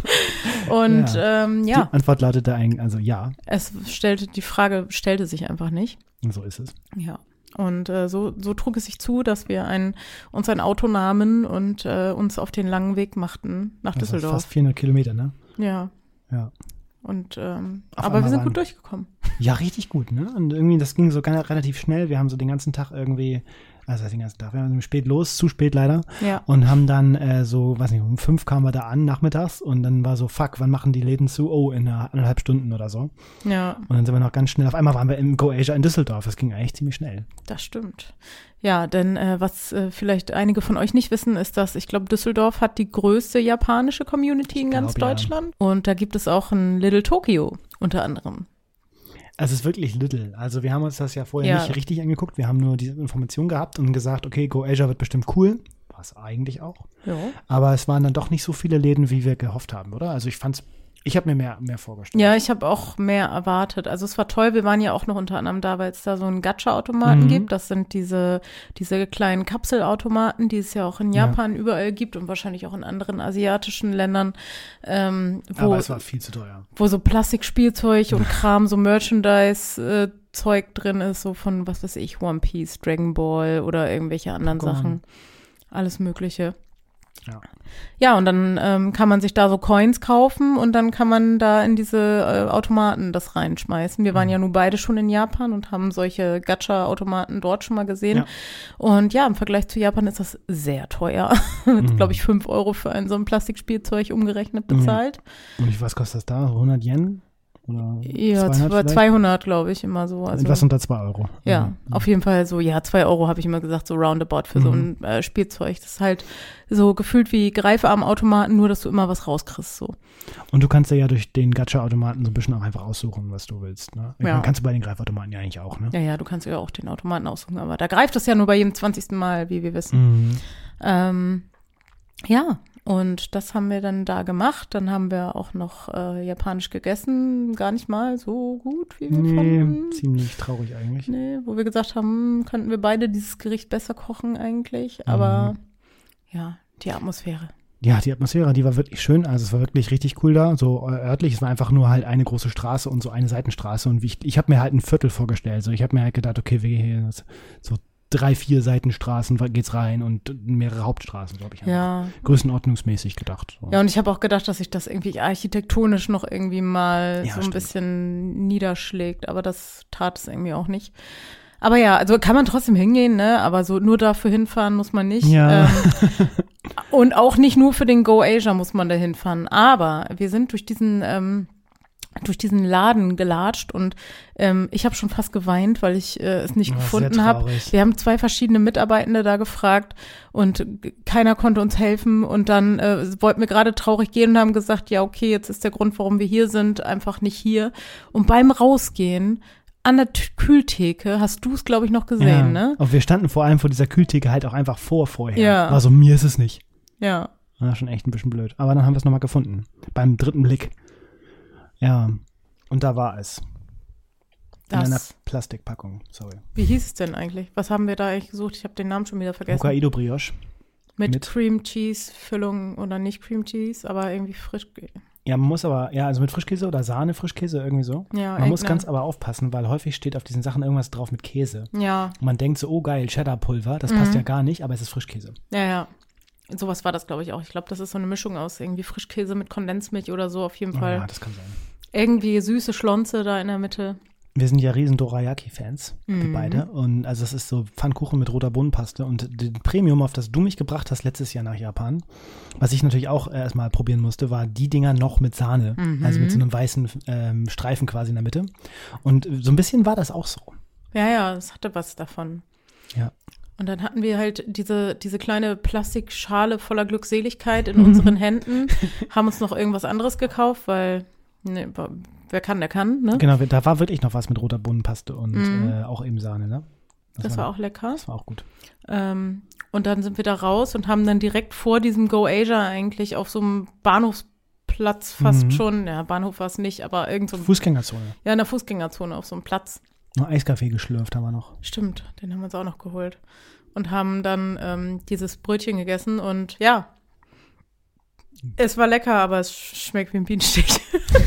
Und ja, ähm, ja. Die Antwort lautete eigentlich, also ja, es stellte, die Frage stellte sich einfach nicht. und so ist es. Ja. Und äh, so, so trug es sich zu, dass wir ein, uns ein Auto nahmen und äh, uns auf den langen Weg machten nach Also Düsseldorf. fast vierhundert Kilometer, ne? Ja. Ja. Und ähm, Auf aber wir einmal sind waren- gut durchgekommen. Ja, richtig gut, ne? Und irgendwie, das ging so ganz, relativ schnell. Wir haben so den ganzen Tag irgendwie, also den ganzen Tag, wir waren spät los, zu spät leider. Ja. Und haben dann äh, so, weiß nicht, um fünf kamen wir da an, nachmittags. Und dann war so, fuck, wann machen die Läden zu? Oh, in einer, eineinhalb Stunden oder so. Ja. Und dann sind wir noch ganz schnell, auf einmal waren wir im Go Asia in Düsseldorf. Das ging eigentlich ziemlich schnell. Das stimmt. Ja, denn äh, was äh, vielleicht einige von euch nicht wissen, ist, dass ich glaube, Düsseldorf hat die größte japanische Community in Ich ganz glaub, ja. Deutschland. Und da gibt es auch ein Little Tokyo unter anderem. Also es ist wirklich little. Also wir haben uns das ja vorher Ja. nicht richtig angeguckt. Wir haben nur diese Information gehabt und gesagt, okay, Go Asia wird bestimmt cool. War es eigentlich auch. Ja. Aber es waren dann doch nicht so viele Läden, wie wir gehofft haben, oder? Also ich fand's, ich habe mir mehr, mehr vorgestellt. Ja, ich habe auch mehr erwartet. Also es war toll, wir waren ja auch noch unter anderem da, weil es da so einen Gacha-Automaten Mhm. gibt. Das sind diese, diese kleinen Kapselautomaten, die es ja auch in Ja. Japan überall gibt und wahrscheinlich auch in anderen asiatischen Ländern, ähm, wo, Aber es war viel zu teuer. wo so Plastikspielzeug und Kram, so Merchandise-Zeug drin ist, so von, was weiß ich, One Piece, Dragon Ball oder irgendwelche anderen Pokémon. Sachen. Alles Mögliche. Ja. Ja, und dann ähm, kann man sich da so Coins kaufen und dann kann man da in diese äh, Automaten das reinschmeißen. Wir waren Mhm. ja nun beide schon in Japan und haben solche Gacha-Automaten dort schon mal gesehen. Ja. Und ja, im Vergleich zu Japan ist das sehr teuer. Jetzt, Mhm. glaube ich, fünf Euro für ein so ein Plastikspielzeug umgerechnet Mhm. bezahlt. Und wie, was kostet das da? hundert Yen? Oder Ja, zweihundert zwei- vielleicht? zweihundert, glaube ich, immer so. Also, Etwas unter zwei Euro. ja, Mhm. auf jeden Fall so, ja, zwei Euro habe ich immer gesagt, so roundabout für so ein äh, Spielzeug. Das ist halt so gefühlt wie Greifarmautomaten, nur dass du immer was rauskriegst, so. Und du kannst dir ja durch den Gacha-Automaten so ein bisschen auch einfach aussuchen, was du willst. Ne? Ja. Kannst du bei den Greifautomaten ja eigentlich auch, ne? Ja, ja, du kannst ja auch den Automaten aussuchen, aber da greift das ja nur bei jedem zwanzigsten Mal, wie wir wissen. Mhm. Ähm, ja, und das haben wir dann da gemacht. Dann haben wir auch noch äh, japanisch gegessen. Gar nicht mal so gut, wie wir Nee, fanden. ziemlich traurig eigentlich. Nee, wo wir gesagt haben, könnten wir beide dieses Gericht besser kochen eigentlich. Aber Mhm. ja, die Atmosphäre. Ja, die Atmosphäre, die war wirklich schön. Also es war wirklich richtig cool da, so äh, örtlich. Es war einfach nur halt eine große Straße und so eine Seitenstraße. Und wie ich, ich habe mir halt ein Viertel vorgestellt. So, ich habe mir halt gedacht, okay, wir gehen hier so drei, vier Seitenstraßen geht's rein und mehrere Hauptstraßen, glaube ich. Ja. Größenordnungsmäßig gedacht. So. Ja, und ich habe auch gedacht, dass sich das irgendwie architektonisch noch irgendwie mal Ja, so ein stimmt. bisschen niederschlägt, aber das tat es irgendwie auch nicht. Aber ja, also kann man trotzdem hingehen, ne? Aber so nur dafür hinfahren muss man nicht. Ja. Ähm, und auch nicht nur für den Go Asia muss man da hinfahren. Aber wir sind durch diesen ähm, durch diesen Laden gelatscht und ähm, ich habe schon fast geweint, weil ich äh, es nicht Oh, sehr gefunden habe. traurig. Wir haben zwei verschiedene Mitarbeitende da gefragt und g- keiner konnte uns helfen und dann äh, wollten wir gerade traurig gehen und haben gesagt, ja okay, jetzt ist der Grund, warum wir hier sind, einfach nicht hier. Und beim Rausgehen an der T- Kühltheke hast du es, glaube ich, noch gesehen, ja. ne? Und wir standen vor allem vor dieser Kühltheke halt auch einfach vor vorher. Ja. Also mir ist es nicht. Ja. War schon echt ein bisschen blöd. Aber dann haben wir es nochmal gefunden. Beim dritten Blick. Ja. Und da war es. In einer Das, Plastikpackung. Sorry. wie hieß es denn eigentlich? Was haben wir da eigentlich gesucht? Ich habe den Namen schon wieder vergessen. Hokkaido Brioche. Mit, mit- Cream Cheese Füllung oder nicht Cream Cheese, aber irgendwie frisch. ge- Ja, man muss aber, ja, also mit Frischkäse oder Sahne, Frischkäse, irgendwie so. Ja, man muss irgendeine- ganz aber aufpassen, weil häufig steht auf diesen Sachen irgendwas drauf mit Käse. Ja, Und man denkt so, oh geil, Cheddar-Pulver, das Mhm. passt ja gar nicht, aber es ist Frischkäse. ja, ja. Sowas war das, glaube ich, auch. Ich glaube, das ist so eine Mischung aus irgendwie Frischkäse mit Kondensmilch oder so auf jeden Oh, Fall. ja, das kann sein. Irgendwie süße Schlonze da in der Mitte. Wir sind ja riesen Dorayaki-Fans, wir Mhm. beide. Und also es ist so Pfannkuchen mit roter Bohnenpaste. Und den Premium, auf das du mich gebracht hast letztes Jahr nach Japan, was ich natürlich auch äh, erstmal probieren musste, war die Dinger noch mit Sahne. Mhm. Also mit so einem weißen ähm, Streifen quasi in der Mitte. Und so ein bisschen war das auch so. Ja, ja, es hatte was davon. Ja. Und dann hatten wir halt diese, diese kleine Plastikschale voller Glückseligkeit in unseren Händen, haben uns noch irgendwas anderes gekauft, weil, ne, wer kann, der kann, ne? Genau, da war wirklich noch was mit roter Bohnenpaste und Mhm. äh, auch eben Sahne, ne? Das war auch lecker. Das war auch gut. Ähm, und dann sind wir da raus und haben dann direkt vor diesem Go Asia eigentlich auf so einem Bahnhofsplatz fast Mhm. schon, ja, Bahnhof war es nicht, aber irgend so, Fußgängerzone. ja, in der Fußgängerzone auf so einem Platz. Noch Eiskaffee geschlürft haben wir noch. Stimmt, den haben wir uns auch noch geholt. Und haben dann ähm, dieses Brötchen gegessen und ja, es war lecker, aber es schmeckt wie ein Bienenstich.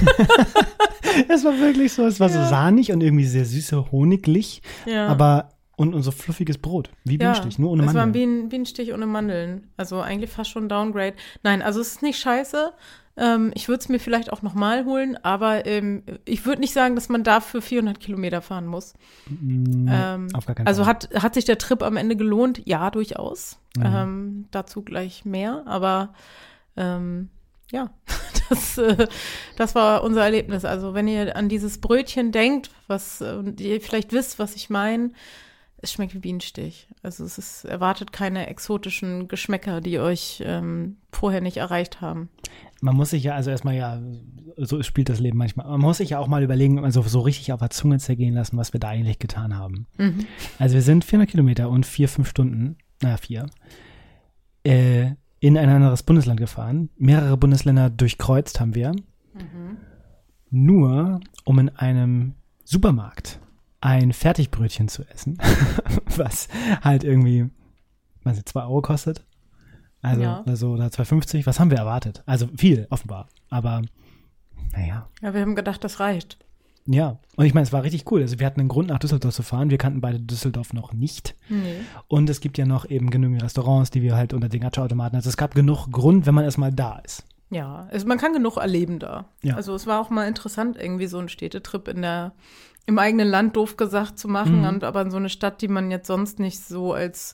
Es war wirklich so, es war Ja. so sahnig und irgendwie sehr süße, honiglich, Ja. aber und, und so fluffiges Brot, wie Bienenstich, nur ohne es war ein Mandeln. Bien Bienenstich ohne Mandeln. Also eigentlich fast schon Downgrade. Nein, also es ist nicht scheiße. Ähm, ich würde es mir vielleicht auch nochmal holen, aber ähm, ich würde nicht sagen, dass man dafür vierhundert Kilometer fahren muss. Mm, Ähm, auf gar keinen also Fall. hat, hat sich der Trip am Ende gelohnt? Ja, durchaus. Mhm. Ähm, dazu gleich mehr, aber ähm, ja, das, äh, das war unser Erlebnis. Also wenn ihr an dieses Brötchen denkt, was äh, und ihr vielleicht wisst, was ich meine, es schmeckt wie Bienenstich. Also es ist, erwartet keine exotischen Geschmäcker, die euch ähm, vorher nicht erreicht haben. Man muss sich ja, also erstmal ja, so spielt das Leben manchmal. Man muss sich ja auch mal überlegen, also so richtig auf der Zunge zergehen lassen, was wir da eigentlich getan haben. Mhm. Also wir sind vierhundert Kilometer und vier, fünf Stunden, naja, vier, äh, in ein anderes Bundesland gefahren. Mehrere Bundesländer durchkreuzt haben wir. Mhm. Nur, um in einem Supermarkt ein Fertigbrötchen zu essen, was halt irgendwie, weiß nicht, zwei Euro kostet. Also, Ja. also oder zwei fünfzig. Was haben wir erwartet? Also viel, offenbar. Aber, naja. Ja, wir haben gedacht, das reicht. Ja, und ich meine, es war richtig cool. Also wir hatten einen Grund, nach Düsseldorf zu fahren. Wir kannten beide Düsseldorf noch nicht. Nee. Und es gibt ja noch eben genügend Restaurants, die wir halt unter den Gacha-Automaten, also es gab genug Grund, wenn man erstmal da ist. Ja, also man kann genug erleben da. Ja. Also es war auch mal interessant, irgendwie so einen Städtetrip in der, im eigenen Land, doof gesagt, zu machen, Mhm. und aber in so eine Stadt, die man jetzt sonst nicht so als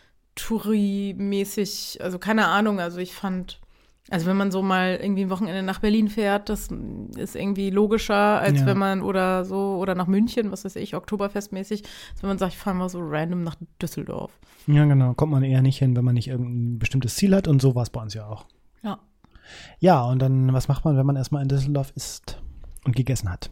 Touri-mäßig, also keine Ahnung, also ich fand, also wenn man so mal irgendwie ein Wochenende nach Berlin fährt, das ist irgendwie logischer, als Ja. wenn man oder so, oder nach München, was weiß ich, Oktoberfestmäßig, als wenn man sagt, ich fahre mal so random nach Düsseldorf. Ja, genau. Kommt man eher nicht hin, wenn man nicht irgendein bestimmtes Ziel hat. Und so war es bei uns ja auch. Ja. Ja, und dann, was macht man, wenn man erstmal in Düsseldorf ist und gegessen hat?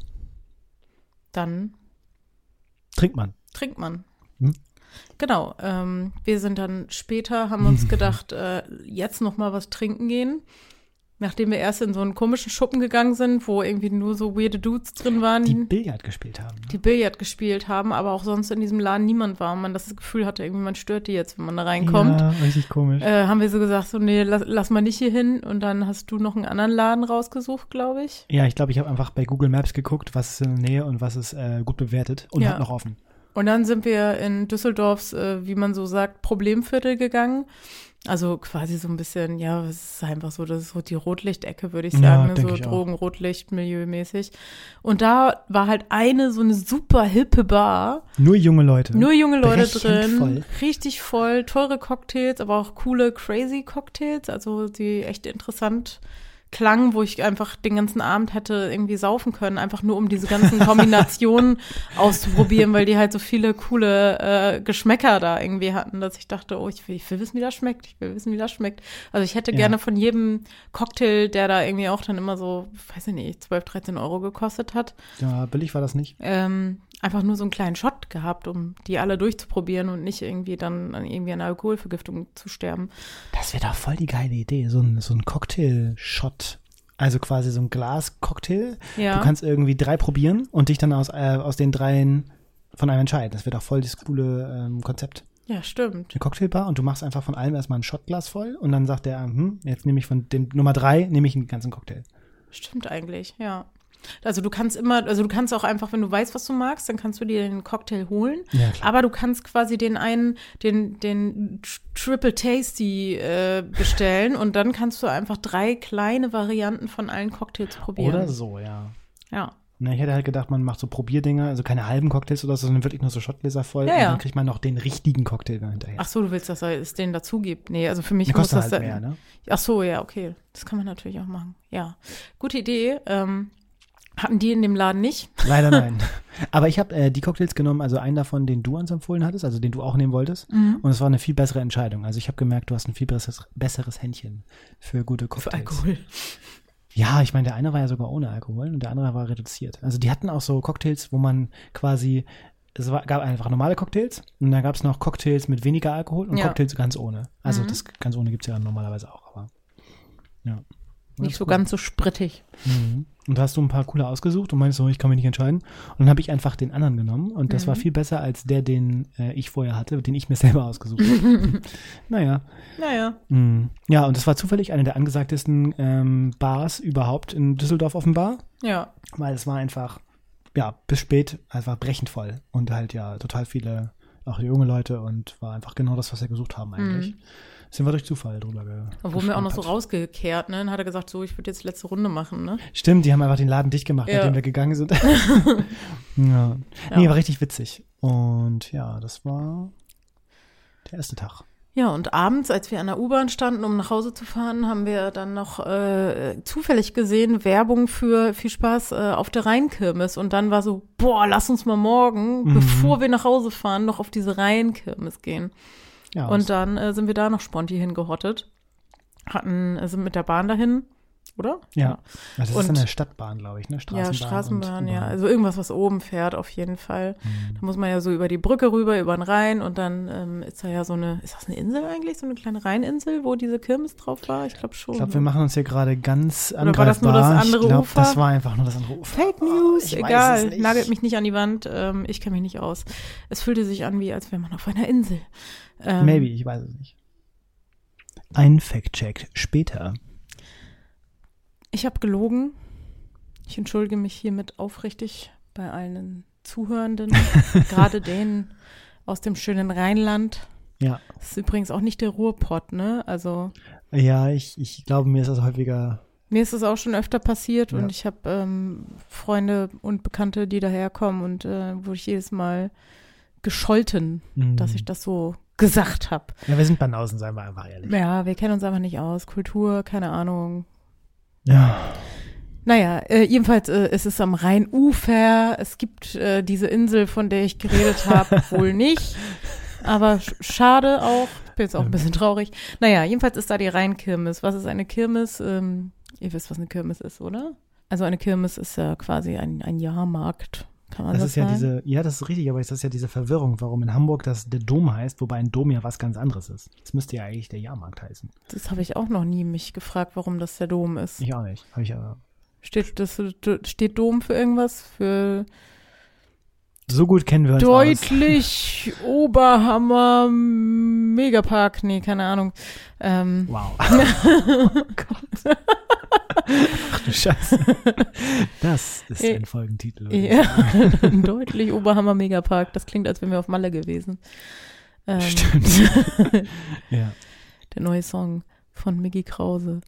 Dann Trinkt man. trinkt man. Hm? Genau. Ähm, wir sind dann später, haben uns gedacht, äh, jetzt noch mal was trinken gehen. Nachdem wir erst in so einen komischen Schuppen gegangen sind, wo irgendwie nur so weirde Dudes drin waren, Die die, Billard gespielt haben. Ne? Billard gespielt haben, aber auch sonst in diesem Laden niemand war und man das Gefühl hatte, irgendwie man stört die jetzt, wenn man da reinkommt. Ja, richtig komisch. Äh, haben wir so gesagt, so nee, lass, lass mal nicht hier hin. Und dann hast du noch einen anderen Laden rausgesucht, glaube ich. Ja, ich glaube, ich habe einfach bei Google Maps geguckt, was ist in der Nähe und was ist äh, gut bewertet und Ja. hat noch offen. Und dann sind wir in Düsseldorfs, äh, wie man so sagt, Problemviertel gegangen. Also quasi so ein bisschen, ja, es ist einfach so, das ist so die Rotlichtecke, würde ich Ja, sagen, ne? denk So ich auch. Drogen-Rotlicht-Milieu-mäßig. Und da war halt eine so eine super hippe Bar, Nur junge Leute. nur junge Leute Brechend drin, voll. richtig voll, teure Cocktails, aber auch coole, crazy Cocktails, also die echt interessant klang, wo ich einfach den ganzen Abend hätte irgendwie saufen können, einfach nur um diese ganzen Kombinationen auszuprobieren, weil die halt so viele coole äh, Geschmäcker da irgendwie hatten, dass ich dachte, oh, ich will, ich will wissen, wie das schmeckt, ich will wissen, wie das schmeckt. Also ich hätte Ja. gerne von jedem Cocktail, der da irgendwie auch dann immer so, weiß ich nicht, zwölf, dreizehn Euro gekostet hat, Ja, billig war das nicht. ähm, einfach nur so einen kleinen Shot gehabt, um die alle durchzuprobieren und nicht irgendwie dann an irgendwie an Alkoholvergiftung zu sterben. Das wäre doch voll die geile Idee. So ein, so ein Cocktail-Shot. Also quasi so ein Glas-Cocktail. Ja. Du kannst irgendwie drei probieren und dich dann aus, äh, aus den dreien von einem entscheiden. Das wäre doch voll das coole ähm, Konzept. Ja, stimmt. Eine Cocktailbar und du machst einfach von allem erstmal ein Shotglas voll und dann sagt der, hm, jetzt nehme ich von dem Nummer drei, nehme ich einen ganzen Cocktail. Stimmt eigentlich, ja. Also du kannst immer, also du kannst auch einfach, wenn du weißt, was du magst, dann kannst du dir den Cocktail holen. Ja, klar. Aber du kannst quasi den einen, den, den Triple Tasty äh, bestellen und dann kannst du einfach drei kleine Varianten von allen Cocktails probieren. Oder so, ja. Ja. Na, ich hätte halt gedacht, man macht so Probierdinger, also keine halben Cocktails oder so, sondern wirklich nur so Shotgläser voll. Ja, und ja. dann kriegt man noch den richtigen Cocktail hinterher. Ach so, du willst, dass es den dazu gibt? Nee, also für mich Der muss kostet das halt da- mehr, ne? Ach so, ja, okay. Das kann man natürlich auch machen. Ja, gute Idee. Ähm, hatten die in dem Laden nicht? Leider nein. Aber ich habe äh, die Cocktails genommen, also einen davon, den du uns empfohlen hattest, also den du auch nehmen wolltest. Mhm. Und es war eine viel bessere Entscheidung. Also ich habe gemerkt, du hast ein viel besseres, besseres Händchen für gute Für Cocktails. Alkohol. Ja, ich meine, der eine war ja sogar ohne Alkohol und der andere war reduziert. Also die hatten auch so Cocktails, wo man quasi, es war, gab einfach normale Cocktails und dann gab es noch Cocktails mit weniger Alkohol und Ja. Cocktails ganz ohne. Also Mhm. das ganz ohne gibt's ja normalerweise auch, aber ja. Nicht so cool. ganz so sprittig. Mhm. Und da hast du ein paar coole ausgesucht und meinst so, ich kann mich nicht entscheiden. Und dann habe ich einfach den anderen genommen und das Mhm. war viel besser als der, den äh, ich vorher hatte, den ich mir selber ausgesucht habe. Naja. Naja. Mhm. Ja, und das war zufällig eine der angesagtesten ähm, Bars überhaupt in Düsseldorf offenbar, Ja. weil es war einfach, ja, bis spät einfach brechend voll und halt ja total viele, auch junge Leute und war einfach genau das, was wir gesucht haben eigentlich. Mhm. Sind wir durch Zufall drüber ge Da wurden wir auch noch so gestolpert. rausgekehrt, ne? Dann hat er gesagt, so, ich würde jetzt letzte Runde machen, ne? Stimmt, die haben einfach den Laden dicht gemacht, Ja. nachdem wir gegangen sind. ja. Nee, war richtig witzig. Und ja, das war der erste Tag. Ja, und abends, als wir an der U-Bahn standen, um nach Hause zu fahren, haben wir dann noch äh, zufällig gesehen, Werbung für viel Spaß äh, auf der Rheinkirmes. Und dann war so, boah, lass uns mal morgen, Mhm. bevor wir nach Hause fahren, noch auf diese Rheinkirmes gehen. Ja, Und dann äh, sind wir da noch sponti hingehottet. Hatten, äh, sind mit der Bahn dahin, oder? ja. Das ist Und- eine Stadtbahn, glaube ich, ne? Straßenbahn. Ja, Straßenbahn, und ja. U-Bahn. Also irgendwas, was oben fährt, auf jeden Fall. Mhm. Da muss man ja so über die Brücke rüber, über den Rhein und dann ähm, ist da ja so eine, ist das eine Insel eigentlich? So eine kleine Rheininsel, wo diese Kirmes drauf war? Ich glaube schon. Ich glaube, wir machen uns hier gerade ganz Oder war das nur das angreifbar. andere Ich glaube, Ufer? das war einfach nur das andere Ufer. Fake News, Ich weiß egal. es nicht. Nagelt mich nicht an die Wand. Ähm, ich kenne mich nicht aus. Es fühlte sich an, wie als wäre man auf einer Insel. Ähm, Maybe, ich weiß es nicht. Ein Fact-Check später. Ich habe gelogen. Ich entschuldige mich hiermit aufrichtig bei allen Zuhörenden, gerade denen aus dem schönen Rheinland. Ja. Das ist übrigens auch nicht der Ruhrpott, ne? Also Ja, ich, ich glaube, mir ist das häufiger. mir ist es auch schon öfter passiert Ja. und ich habe ähm, Freunde und Bekannte, die daherkommen und äh, wurde ich jedes Mal gescholten, Mhm. dass ich das so gesagt habe. Ja, wir sind Banausen, seien wir einfach ehrlich. Ja, wir kennen uns einfach nicht aus. Kultur, keine Ahnung. Ja. Naja, äh, jedenfalls äh, es ist am Rheinufer. Es gibt äh, diese Insel, von der ich geredet habe, wohl nicht. Aber sch schade auch. Ich bin jetzt auch ein bisschen traurig. Naja, jedenfalls ist da die Rheinkirmes. Was ist eine Kirmes? Ähm, ihr wisst, was eine Kirmes ist, oder? Also eine Kirmes ist ja quasi ein, ein Jahrmarkt. Kann man Das das, ist ja sagen? diese, ja, das ist richtig, aber das ist ja diese Verwirrung, warum in Hamburg das der Dom heißt, wobei ein Dom ja was ganz anderes ist. Das müsste ja eigentlich der Jahrmarkt heißen. Das habe ich auch noch nie mich gefragt, warum das der Dom ist. Ich auch nicht. Habe ich aber. Steht, das, steht Dom für irgendwas? Für So gut kennen wir uns aus. deutlich Oberhammer Megapark? Nee, keine Ahnung. Ähm, Wow. Oh Gott. Ach du Scheiße. Das ist ein Folgentitel. würde ich ja, sagen. deutlich Oberhammer Megapark. Das klingt, als wären wir auf Malle gewesen. Ähm, Stimmt. Ja. Der neue Song von Miggy Krause.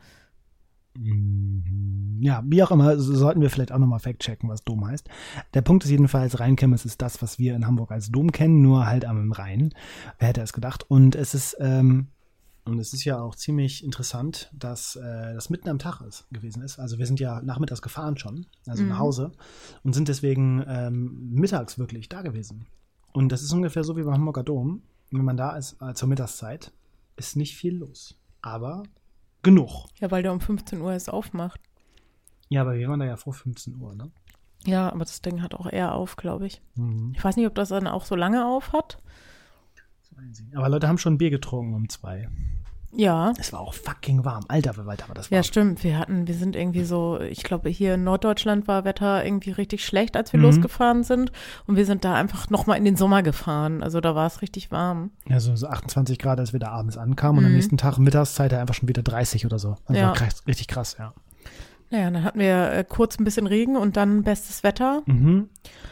Ja, wie auch immer, so sollten wir vielleicht auch nochmal fact-checken, was Dom heißt. Der Punkt ist jedenfalls, Rheinkirmes ist das, was wir in Hamburg als Dom kennen, nur halt am Rhein. Wer hätte es gedacht? Und es ist, ähm, und es ist ja auch ziemlich interessant, dass äh, das mitten am Tag ist, gewesen ist. Also wir sind ja nachmittags gefahren schon, also Mhm. nach Hause, und sind deswegen ähm, mittags wirklich da gewesen. Und das ist ungefähr so wie beim Hamburger Dom. Wenn man da ist äh, zur Mittagszeit, ist nicht viel los. Aber genug. Ja, weil der um fünfzehn Uhr erst aufmacht. Ja, aber wir waren da ja vor fünfzehn Uhr, ne? Ja, aber das Ding hat auch eher auf, glaube ich. Mhm. Ich weiß nicht, ob das dann auch so lange auf hat. Aber Leute haben schon Bier getrunken um zwei. Ja. Es war auch fucking warm. Alter, wie weit war das warm. Ja, stimmt. Wir hatten, wir sind irgendwie so, ich glaube, hier in Norddeutschland war Wetter irgendwie richtig schlecht, als wir Mhm. losgefahren sind. Und wir sind da einfach nochmal in den Sommer gefahren. Also da war es richtig warm. Ja, so, so achtundzwanzig Grad, als wir da abends ankamen. Und am Mhm. nächsten Tag Mittagszeit einfach schon wieder dreißig oder so. Also Ja. war krass, richtig krass, ja. Naja, dann hatten wir äh, kurz ein bisschen Regen und dann bestes Wetter. Mhm.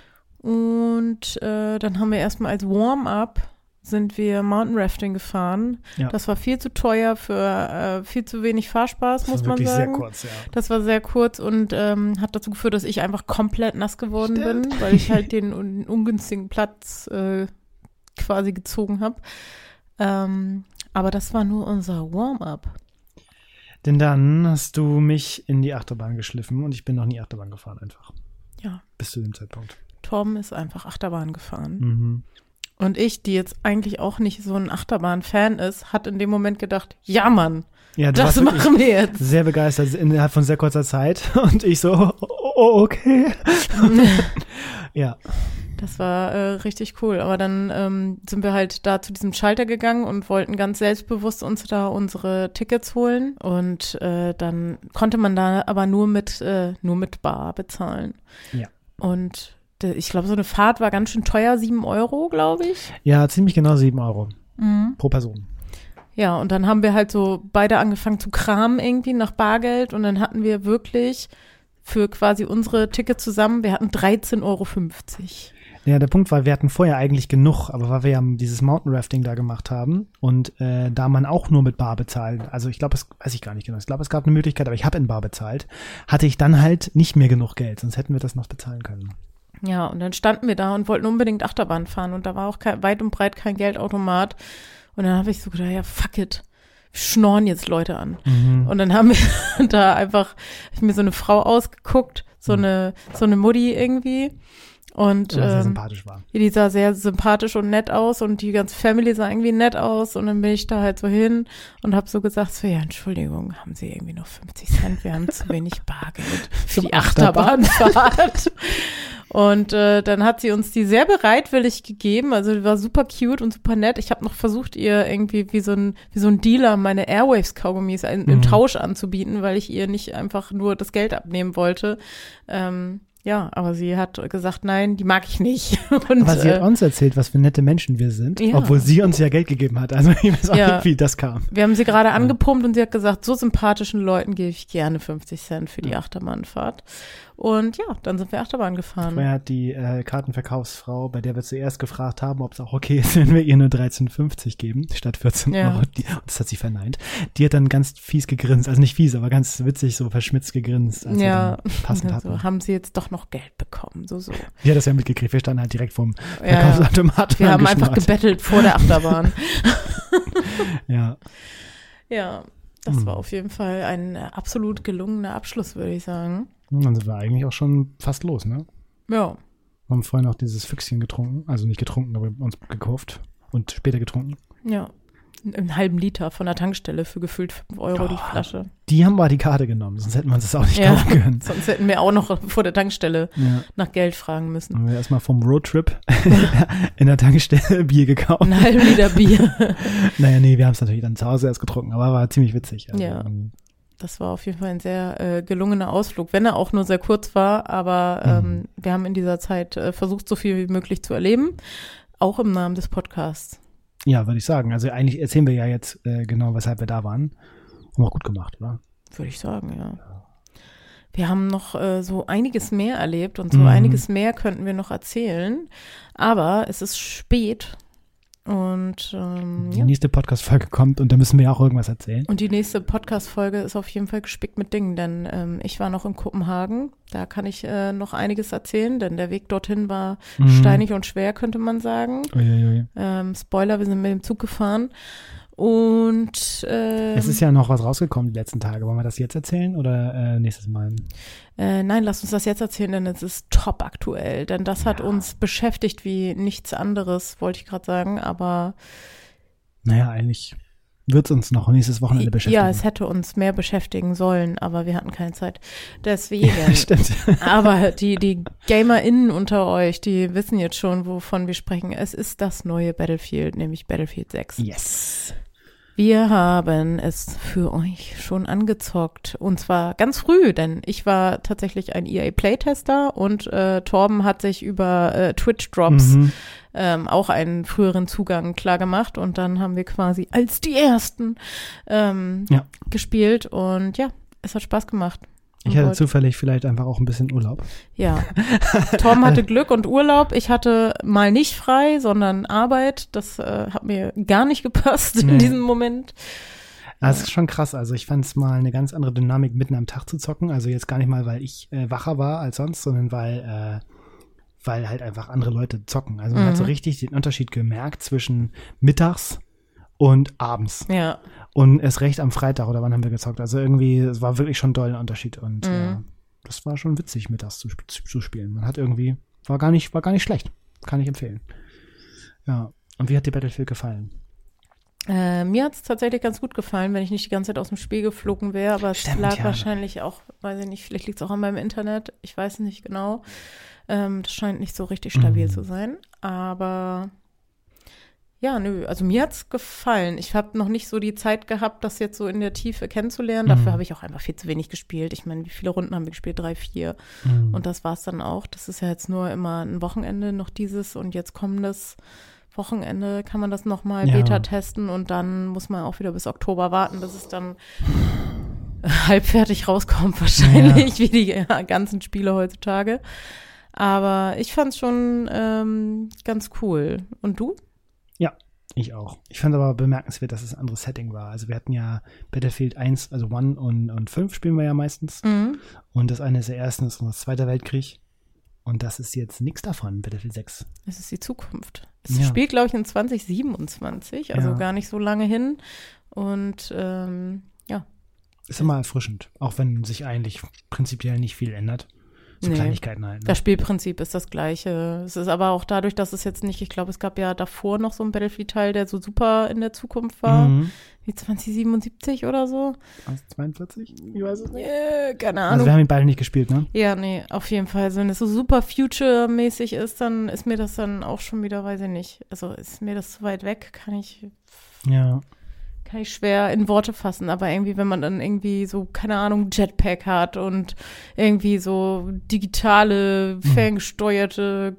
Und äh, dann haben wir erstmal als Warm-up sind wir Mountain Rafting gefahren. Ja. Das war viel zu teuer für äh, viel zu wenig Fahrspaß, Das muss war man wirklich sagen. sehr kurz, ja. Das war sehr kurz und ähm, hat dazu geführt, dass ich einfach komplett nass geworden Stimmt. bin, weil ich halt den un ungünstigen Platz äh, quasi gezogen habe. Ähm, aber das war nur unser Warm-up. Denn dann hast du mich in die Achterbahn geschliffen und ich bin noch nie Achterbahn gefahren einfach. Ja. Bis zu dem Zeitpunkt. Torben ist einfach Achterbahn gefahren. Mhm. Und ich, die jetzt eigentlich auch nicht so ein Achterbahn-Fan ist, hat in dem Moment gedacht, ja Mann, Ja, du das warst wirklich machen wir jetzt. sehr begeistert innerhalb von sehr kurzer Zeit und ich so, oh, oh, okay. Ja. Das war äh, richtig cool. Aber dann ähm, sind wir halt da zu diesem Schalter gegangen und wollten ganz selbstbewusst uns da unsere Tickets holen. Und äh, dann konnte man da aber nur mit, äh, nur mit Bar bezahlen. Ja. Und de, ich glaube, so eine Fahrt war ganz schön teuer, sieben Euro, glaube ich. Ja, ziemlich genau sieben Euro Mhm. pro Person. Ja, und dann haben wir halt so beide angefangen zu kramen irgendwie nach Bargeld. Und dann hatten wir wirklich für quasi unsere Tickets zusammen, wir hatten dreizehn Euro fünfzig. Ja, der Punkt war, wir hatten vorher eigentlich genug, aber weil wir ja dieses Mountain Rafting da gemacht haben und äh, da man auch nur mit Bar bezahlt, also ich glaube, es weiß ich gar nicht genau, ich glaube, es gab eine Möglichkeit, aber ich habe in Bar bezahlt, hatte ich dann halt nicht mehr genug Geld, sonst hätten wir das noch bezahlen können. Ja, und dann standen wir da und wollten unbedingt Achterbahn fahren und da war auch kein, weit und breit kein Geldautomat. Und dann habe ich so gedacht, ja, fuck it, wir schnorren jetzt Leute an. Mhm. Und dann haben wir da einfach, hab ich mir so eine Frau ausgeguckt, so eine, so eine Mutti irgendwie. Und Was sehr ähm, sympathisch war. die sah sehr sympathisch und nett aus und die ganze Family sah irgendwie nett aus und dann bin ich da halt so hin und habe so gesagt, so ja, Entschuldigung, haben Sie irgendwie noch fünfzig Cent? Wir haben zu wenig Bargeld für die Achterbahnfahrt. Und äh, dann hat sie uns die sehr bereitwillig gegeben, also die war super cute und super nett. Ich habe noch versucht, ihr irgendwie wie so ein wie so ein Dealer meine Airwaves-Kaugummis im Mhm. Tausch anzubieten, weil ich ihr nicht einfach nur das Geld abnehmen wollte. Ähm, Ja, aber sie hat gesagt, nein, die mag ich nicht. Und, Aber sie hat äh, uns erzählt, was für nette Menschen wir sind, Ja. obwohl sie uns ja Geld gegeben hat. Also ich weiß auch Ja. nicht, wie das kam. wir haben sie gerade angepumpt und sie hat gesagt, so sympathischen Leuten gebe ich gerne fünfzig Cent für die Ja. Achterbahnfahrt. Und ja, dann sind wir Achterbahn gefahren. Vorher hat die äh, Kartenverkaufsfrau, bei der wir zuerst gefragt haben, ob es auch okay ist, wenn wir ihr nur dreizehn fünfzig geben, statt vierzehn Ja. Euro. Die, und das hat sie verneint. Die hat dann ganz fies gegrinst, also nicht fies, aber ganz witzig, so verschmitzt gegrinst, als Ja, wir dann passend also hatten. haben sie jetzt doch noch Geld bekommen, so so. Die hat das ja mitgekriegt, wir standen halt direkt vorm Ja, Verkaufsautomat. wir haben einfach geschnarrt. gebettelt vor der Achterbahn. Ja. Ja, das Hm. war auf jeden Fall ein äh, absolut gelungener Abschluss, würde ich sagen. Und dann sind wir eigentlich auch schon fast los, ne? Ja, Wir haben vorhin noch dieses Füchschen getrunken, also nicht getrunken, aber uns gekauft und später getrunken. ja. Einen halben Liter von der Tankstelle für gefühlt fünf Euro die Oh. Flasche. Die haben wir die Karte genommen, sonst hätten wir uns das auch nicht Ja. kaufen können. Sonst hätten wir auch noch vor der Tankstelle Ja. nach Geld fragen müssen. Haben wir erstmal vom Roadtrip in der Tankstelle Bier gekauft. Einen halben Liter Bier. Naja, nee, wir haben es natürlich dann zu Hause erst getrunken, aber war ziemlich witzig. Also, Ja. ähm, Das war auf jeden Fall ein sehr äh, gelungener Ausflug, wenn er auch nur sehr kurz war. Aber ähm, Mhm. wir haben in dieser Zeit äh, versucht, so viel wie möglich zu erleben. Auch im Namen des Podcasts. ja, würde ich sagen. Also eigentlich erzählen wir ja jetzt äh, genau, weshalb wir da waren. Haben wir auch gut gemacht, oder? Würde ich sagen, ja. Wir haben noch äh, so einiges mehr erlebt und so Mhm. einiges mehr könnten wir noch erzählen. Aber es ist spät und ähm, Die ja. nächste Podcast-Folge kommt und da müssen wir ja auch irgendwas erzählen. Und die nächste Podcast-Folge ist auf jeden Fall gespickt mit Dingen, denn ähm, ich war noch in Kopenhagen. Da kann ich äh, noch einiges erzählen, denn der Weg dorthin war Mhm. steinig und schwer, könnte man sagen. Uiuiui. Ähm, Spoiler, wir sind mit dem Zug gefahren. Und ähm, Es ist ja noch was rausgekommen die letzten Tage. Wollen wir das jetzt erzählen oder äh, nächstes Mal? äh, nein, lass uns das jetzt erzählen, denn es ist top aktuell. Denn das hat Ja. uns beschäftigt wie nichts anderes, wollte ich gerade sagen. Aber Naja, eigentlich wird es uns noch nächstes Wochenende beschäftigen. ja, es hätte uns mehr beschäftigen sollen, aber wir hatten keine Zeit. Deswegen. Stimmt. Aber die, die GamerInnen unter euch, die wissen jetzt schon, wovon wir sprechen. Es ist das neue Battlefield, nämlich Battlefield sechs. Yes. Wir haben es für euch schon angezockt und zwar ganz früh, denn ich war tatsächlich ein E A Playtester und äh, Torben hat sich über äh, Twitch Drops Mhm. ähm, auch einen früheren Zugang klar gemacht und dann haben wir quasi als die Ersten ähm, Ja. gespielt und ja, es hat Spaß gemacht. Ich hatte zufällig vielleicht einfach auch ein bisschen Urlaub. Ja. Tom hatte Glück und Urlaub. Ich hatte mal nicht frei, sondern Arbeit. Das äh, hat mir gar nicht gepasst nee. in diesem Moment. Das ist schon krass. Also ich fand es mal eine ganz andere Dynamik, mitten am Tag zu zocken. Also jetzt gar nicht mal, weil ich äh, wacher war als sonst, sondern weil, äh, weil halt einfach andere Leute zocken. Also man mhm. hat so richtig den Unterschied gemerkt zwischen mittags und abends. Ja. Und erst recht am Freitag, oder wann haben wir gezockt? Also irgendwie, es war wirklich schon doll ein Unterschied. Und mhm. ja, das war schon witzig, mittags zu, zu, zu spielen. Man hat irgendwie, war gar nicht, war gar nicht schlecht. Kann ich empfehlen. Ja. Und wie hat dir Battlefield gefallen? Äh, mir hat es tatsächlich ganz gut gefallen, wenn ich nicht die ganze Zeit aus dem Spiel geflogen wäre. Aber es Stimmt, lag ja. wahrscheinlich auch, weiß ich nicht, vielleicht liegt es auch an meinem Internet. Ich weiß nicht genau. Ähm, das scheint nicht so richtig stabil mhm. zu sein. Aber ja, nö, also mir hat's gefallen. Ich habe noch nicht so die Zeit gehabt, das jetzt so in der Tiefe kennenzulernen. Dafür Mhm. habe ich auch einfach viel zu wenig gespielt. Ich meine, wie viele Runden haben wir gespielt? Drei, vier. Mhm. Und das war's dann auch. Das ist ja jetzt nur immer ein Wochenende noch dieses und jetzt kommendes Wochenende kann man das nochmal Ja. Beta testen und dann muss man auch wieder bis Oktober warten, bis es dann halbfertig rauskommt wahrscheinlich, ja. wie die ja, ganzen Spiele heutzutage. Aber ich fand's schon ähm, ganz cool. Und du? Ja, ich auch. Ich fand aber bemerkenswert, dass es ein anderes Setting war. Also wir hatten ja Battlefield eins, also eins und, und fünf spielen wir ja meistens. Mhm. Und das eine ist der erste, das ist unser Zweiter Weltkrieg. Und das ist jetzt nichts davon, Battlefield sechs. Es ist die Zukunft. Es Ja. spielt, glaube ich, in zwanzig siebenundzwanzig, also Ja. gar nicht so lange hin. Und ähm, ja. Ist immer erfrischend, auch wenn sich eigentlich prinzipiell nicht viel ändert. So Nee. Kleinigkeiten halt. Ne? Das Spielprinzip ist das gleiche. Es ist aber auch dadurch, dass es jetzt nicht, ich glaube, es gab ja davor noch so einen Battlefield-Teil, der so super in der Zukunft war, Mhm. wie zwanzig siebenundsiebzig oder so. Aus zweiundvierzig? Ich weiß es nicht. Äh, keine Also Ahnung. wir haben ihn beide nicht gespielt, ne? Ja, nee, auf jeden Fall. Also wenn es so super Future-mäßig ist, dann ist mir das dann auch schon wieder, weiß ich nicht. Also ist mir das zu weit weg, kann ich, Ja. kann ich schwer in Worte fassen. Aber irgendwie, wenn man dann irgendwie so, keine Ahnung, Jetpack hat und irgendwie so digitale, Mhm. ferngesteuerte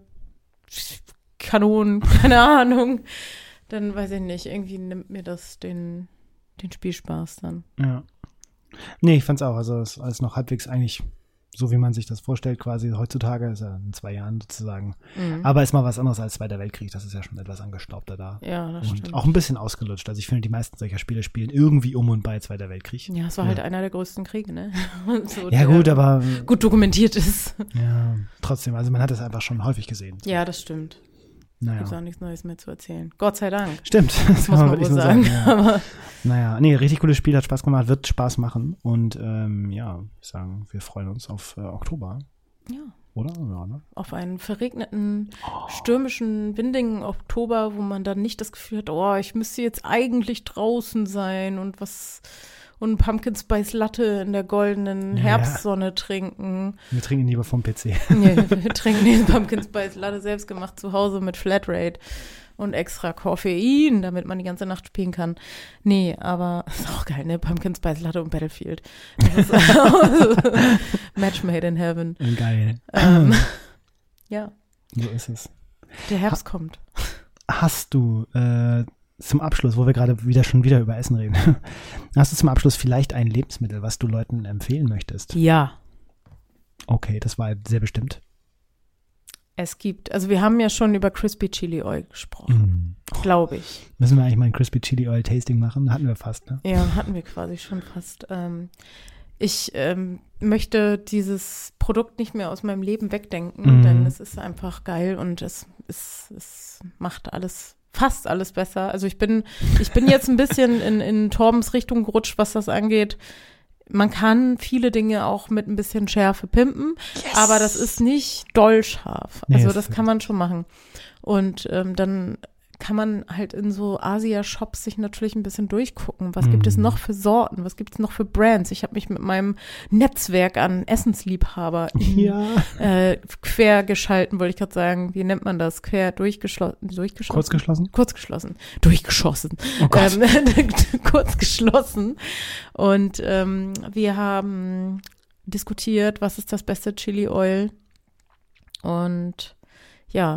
Kanonen, keine Ahnung, dann weiß ich nicht, irgendwie nimmt mir das den, den Spielspaß dann. Ja. Nee, ich fand's auch. Also es ist alles noch halbwegs eigentlich so, wie man sich das vorstellt, quasi heutzutage, ist ja in zwei Jahren sozusagen. Mhm. Aber ist mal was anderes als Zweiter Weltkrieg. Das ist ja schon etwas angestaubter da. Ja, das Und stimmt. auch ein bisschen ausgelutscht. Also ich finde, die meisten solcher Spiele spielen irgendwie um und bei Zweiter Weltkrieg. Ja, es war halt einer der größten Kriege, ne? So, Ja der gut, aber gut dokumentiert ist. ja, trotzdem, also man hat es einfach schon häufig gesehen. Ja, das stimmt. Naja. Gibt's auch nichts Neues mehr zu erzählen. Gott sei Dank. Stimmt, das Muss man wirklich wohl so sagen. ja. Aber Naja, nee, richtig cooles Spiel, hat Spaß gemacht, wird Spaß machen. Und ähm, ja, ich sagen, wir freuen uns auf äh, Oktober, ja, oder? Ja, ne? auf einen verregneten, stürmischen, windigen Oktober, wo man dann nicht das Gefühl hat, oh, ich müsste jetzt eigentlich draußen sein und was und Pumpkin Spice Latte in der goldenen Ja. Herbstsonne trinken. Wir trinken lieber vom P C. Nee, wir trinken den Pumpkin Spice Latte selbst gemacht zu Hause mit Flatrate und extra Koffein, damit man die ganze Nacht spielen kann. Nee, aber ist auch geil, ne? Pumpkin Spice Latte und Battlefield. Das ist Match made in heaven. Geil. Ähm, ja, So ist es. der Herbst kommt. Hast du äh, zum Abschluss, wo wir gerade wieder schon wieder über Essen reden, hast du zum Abschluss vielleicht ein Lebensmittel, was du Leuten empfehlen möchtest? Ja, Okay, das war sehr bestimmt. es gibt, also wir haben ja schon über Crispy Chili Oil gesprochen, Mm. glaube ich. Müssen wir eigentlich mal ein Crispy Chili Oil Tasting machen? Hatten wir fast, ne? Ja, hatten wir quasi schon fast. Ähm, ich ähm, möchte dieses Produkt nicht mehr aus meinem Leben wegdenken, Mhm. denn es ist einfach geil und es, es, es macht alles, fast alles besser. Also ich bin, ich bin jetzt ein bisschen in, in Torbens Richtung gerutscht, was das angeht. Man kann viele Dinge auch mit ein bisschen Schärfe pimpen, Yes. aber das ist nicht doll scharf. Nee, Also das das ist kann man schon machen. Und ähm, dann kann man halt in so Asia-Shops sich natürlich ein bisschen durchgucken. Was gibt es Mhm. noch für Sorten? Was gibt es noch für Brands? Ich habe mich mit meinem Netzwerk an Essensliebhaber Ja. äh, quer geschalten, wollte ich gerade sagen. Wie nennt man das? Quer durchgeschlossen? durchgeschossen? Kurz geschlossen? Kurz geschlossen. Durchgeschossen. Oh Gott. Ähm, kurz geschlossen. Und ähm, wir haben diskutiert, was ist das beste Chili Oil. Und ja,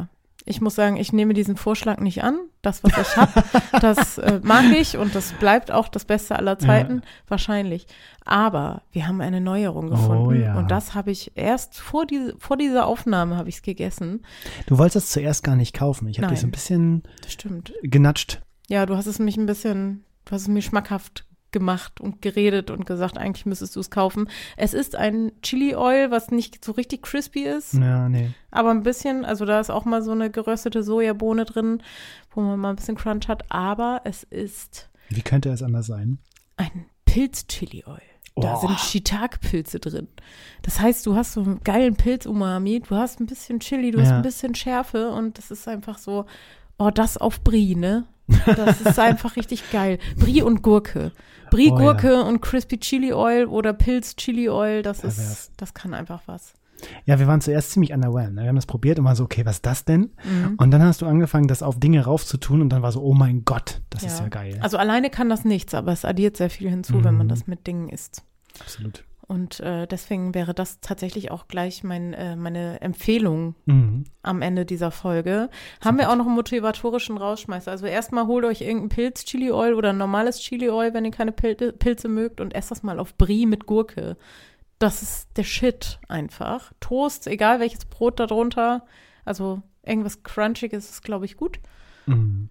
Ich muss sagen, ich nehme diesen Vorschlag nicht an. Das, was ich habe, das äh, mag ich und das bleibt auch das Beste aller Zeiten, ja. wahrscheinlich. Aber wir haben eine Neuerung gefunden oh, ja. und das habe ich erst vor, diese, vor dieser Aufnahme habe ich es gegessen. Du wolltest es zuerst gar nicht kaufen. Ich habe dich so ein bisschen das stimmt. genatscht. Ja, du hast es mich ein bisschen, du hast es mir schmackhaft gemacht und geredet und gesagt, eigentlich müsstest du es kaufen. Es ist ein Chili Oil, was nicht so richtig crispy ist. Ja, nee. Aber ein bisschen, also da ist auch mal so eine geröstete Sojabohne drin, wo man mal ein bisschen Crunch hat. Aber es ist Wie könnte es anders sein? ein Pilz-Chili Oil. Da Oh. sind Shiitake-Pilze drin. Das heißt, du hast so einen geilen Pilz-Umami, du hast ein bisschen Chili, du Ja. hast ein bisschen Schärfe und das ist einfach so, oh, das auf Brie, ne? Das ist einfach richtig geil. Brie und Gurke. Brie, Oh, Gurke ja. und Crispy Chili Oil oder Pilz Chili Oil, das Pervers. ist, das kann einfach was. Ja, wir waren zuerst ziemlich underwhelmed. Ne? Wir haben das probiert und waren so, okay, was ist das denn? Mhm. Und dann hast du angefangen, das auf Dinge raufzutun und dann war so, oh mein Gott, das ist ja geil. Also alleine kann das nichts, aber es addiert sehr viel hinzu, mhm. wenn man das mit Dingen isst. Absolut. Und äh, deswegen wäre das tatsächlich auch gleich mein, äh, meine Empfehlung Mhm. am Ende dieser Folge. Haben wir auch noch einen motivatorischen Rausschmeißer. Also erstmal holt euch irgendein Pilz-Chili-Oil oder ein normales Chili-Oil, wenn ihr keine Pil- Pilze mögt und esst das mal auf Brie mit Gurke. Das ist der Shit einfach. Toast, egal welches Brot da drunter. Also irgendwas Crunchiges ist, glaube ich, gut. Mhm.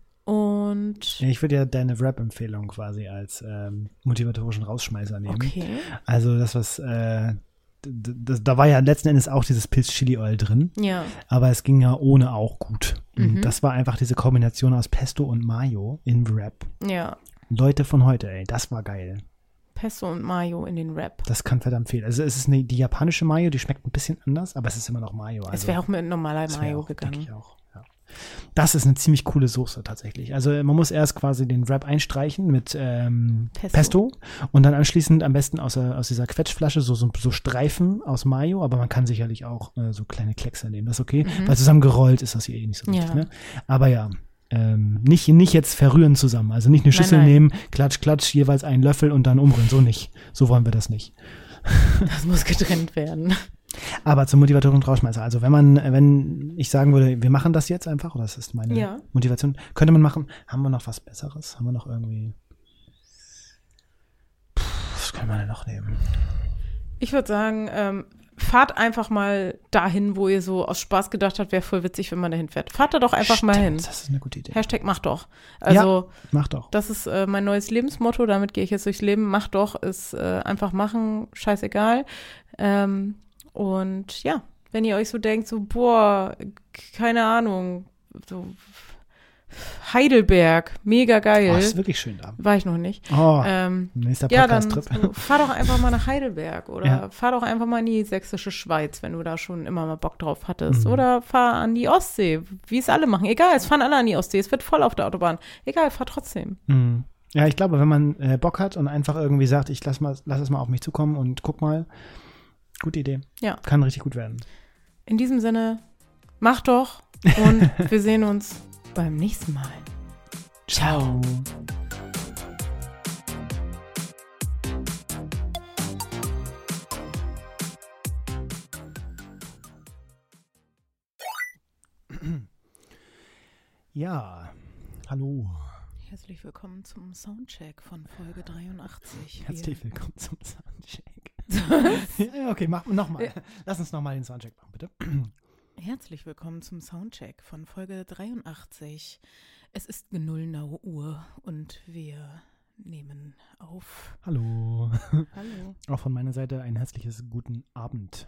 Und Ja, ich würde ja deine Wrap-Empfehlung quasi als ähm, motivatorischen Rausschmeißer nehmen. okay. Also das, was, äh, d- d- da war ja letzten Endes auch dieses Pilz-Chili-Oil drin, Ja. aber es ging ja ohne auch gut. Und Mhm. das war einfach diese Kombination aus Pesto und Mayo in Wrap. Ja. Leute von heute, ey, das war geil. Pesto und Mayo in den Wrap. Das kann verdammt viel. Also es ist eine, die japanische Mayo, die schmeckt ein bisschen anders, aber es ist immer noch Mayo. Also Es wäre auch mit normaler das wär Mayo auch, denke gegangen. ich auch, ja. Das ist eine ziemlich coole Soße tatsächlich. Also man muss erst quasi den Wrap einstreichen mit ähm, Pesto. Pesto. und dann anschließend am besten aus, der- aus dieser Quetschflasche so, so, so Streifen aus Mayo, aber man kann sicherlich auch äh, so kleine Kleckse nehmen, das ist okay, Mhm. weil zusammengerollt ist das hier eh nicht so wichtig. Ja. Ne? Aber ja, ähm, nicht, nicht jetzt verrühren zusammen, also nicht eine Schüssel nein. nehmen, klatsch, klatsch, jeweils einen Löffel und dann umrühren, so nicht. So wollen wir das nicht. Das muss getrennt werden. Aber zum Motivator und Rauschmeißer. Also wenn man, wenn ich sagen würde, wir machen das jetzt einfach, oder das ist meine Ja. Motivation, könnte man machen. Haben wir noch was Besseres? Haben wir noch irgendwie? Puh, was können wir denn noch nehmen? Ich würde sagen, ähm, fahrt einfach mal dahin, wo ihr so aus Spaß gedacht habt, wäre voll witzig, wenn man dahin fährt. Fahrt da doch einfach mal hin. Das ist eine gute Idee. Hashtag mach doch. Also Mach doch. das ist äh, mein neues Lebensmotto, damit gehe ich jetzt durchs Leben. Mach doch ist äh, einfach machen, scheißegal. Ähm, und ja, wenn ihr euch so denkt, so boah, keine Ahnung, so Heidelberg, mega geil. Oh, ist wirklich schön da. War ich noch nicht. Oh, Ähm, nächster ja, dann Podcast-Trip. so, fahr doch einfach mal nach Heidelberg oder Ja. fahr doch einfach mal in die sächsische Schweiz, wenn du da schon immer mal Bock drauf hattest. Mhm. Oder fahr an die Ostsee, wie es alle machen. Egal, es fahren alle an die Ostsee, es wird voll auf der Autobahn. Egal, fahr trotzdem. Mhm. Ja, ich glaube, wenn man äh, Bock hat und einfach irgendwie sagt, ich lass, mal, lass es mal auf mich zukommen und guck mal, gute Idee. Ja. Kann richtig gut werden. In diesem Sinne, mach doch und wir sehen uns beim nächsten Mal. Ciao. Ja, hallo. Herzlich willkommen zum Soundcheck von Folge dreiundachtzig. Herzlich willkommen zum Soundcheck. ja, ja, okay, mach nochmal. Lass uns nochmal den Soundcheck machen, bitte. Herzlich willkommen zum Soundcheck von Folge dreiundachtzig. Es ist genullnaue Uhr und wir nehmen auf. Hallo. Hallo. Auch von meiner Seite ein herzliches guten Abend.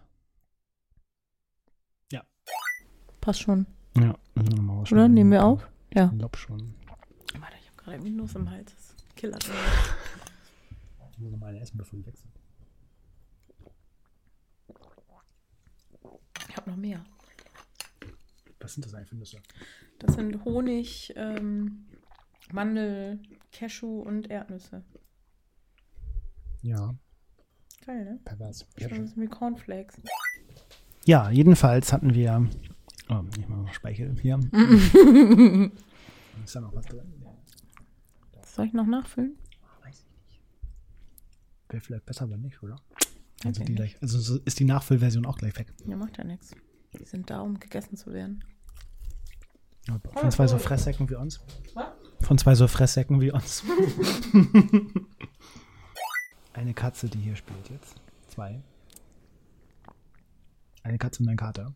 Ja. Passt schon. Ja. Mal Oder? Nehmen wir auf? Ja. Ich glaube schon. Warte, ich habe gerade irgendwie Nuss im Hals. Das killert. Ich muss noch mal eine essen, bevor ich wechsle. Ich habe noch mehr. Was sind das eigentlich für Nüsse? Das sind Honig, ähm, Mandel, Cashew und Erdnüsse. Ja, Geil, ne? pervers. Das sind wie Cornflakes. Ja, jedenfalls hatten wir. Oh, ich mache noch Speichel hier. Ist da noch was drin? Soll ich noch nachfüllen? Weiß ich nicht. Wäre vielleicht besser, wenn nicht, oder? Weiß Also, ich die nicht. gleich, also so ist die Nachfüllversion auch gleich weg. Ja, macht ja nichts. Die sind da, um gegessen zu werden. Von zwei so Fresssäcken wie uns. Von zwei so Fresssäcken wie uns. Eine Katze, die hier spielt jetzt. Zwei. Eine Katze und ein Kater.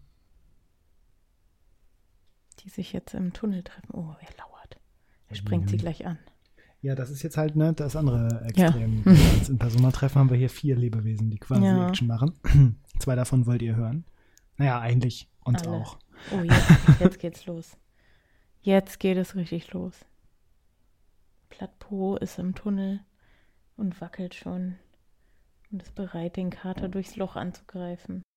Die sich jetzt im Tunnel treffen. Oh, er lauert. Er springt mhm. sie gleich an. Ja, das ist jetzt halt ne, das andere Extrem. Ja. In Persona-Treffen haben wir hier vier Lebewesen, die quasi ja. Action machen. Zwei davon wollt ihr hören. Naja, eigentlich uns Alle. Auch. Oh, jetzt, jetzt geht's los. Jetzt geht es richtig los. Plattpo ist im Tunnel und wackelt schon und ist bereit, den Kater durchs Loch anzugreifen.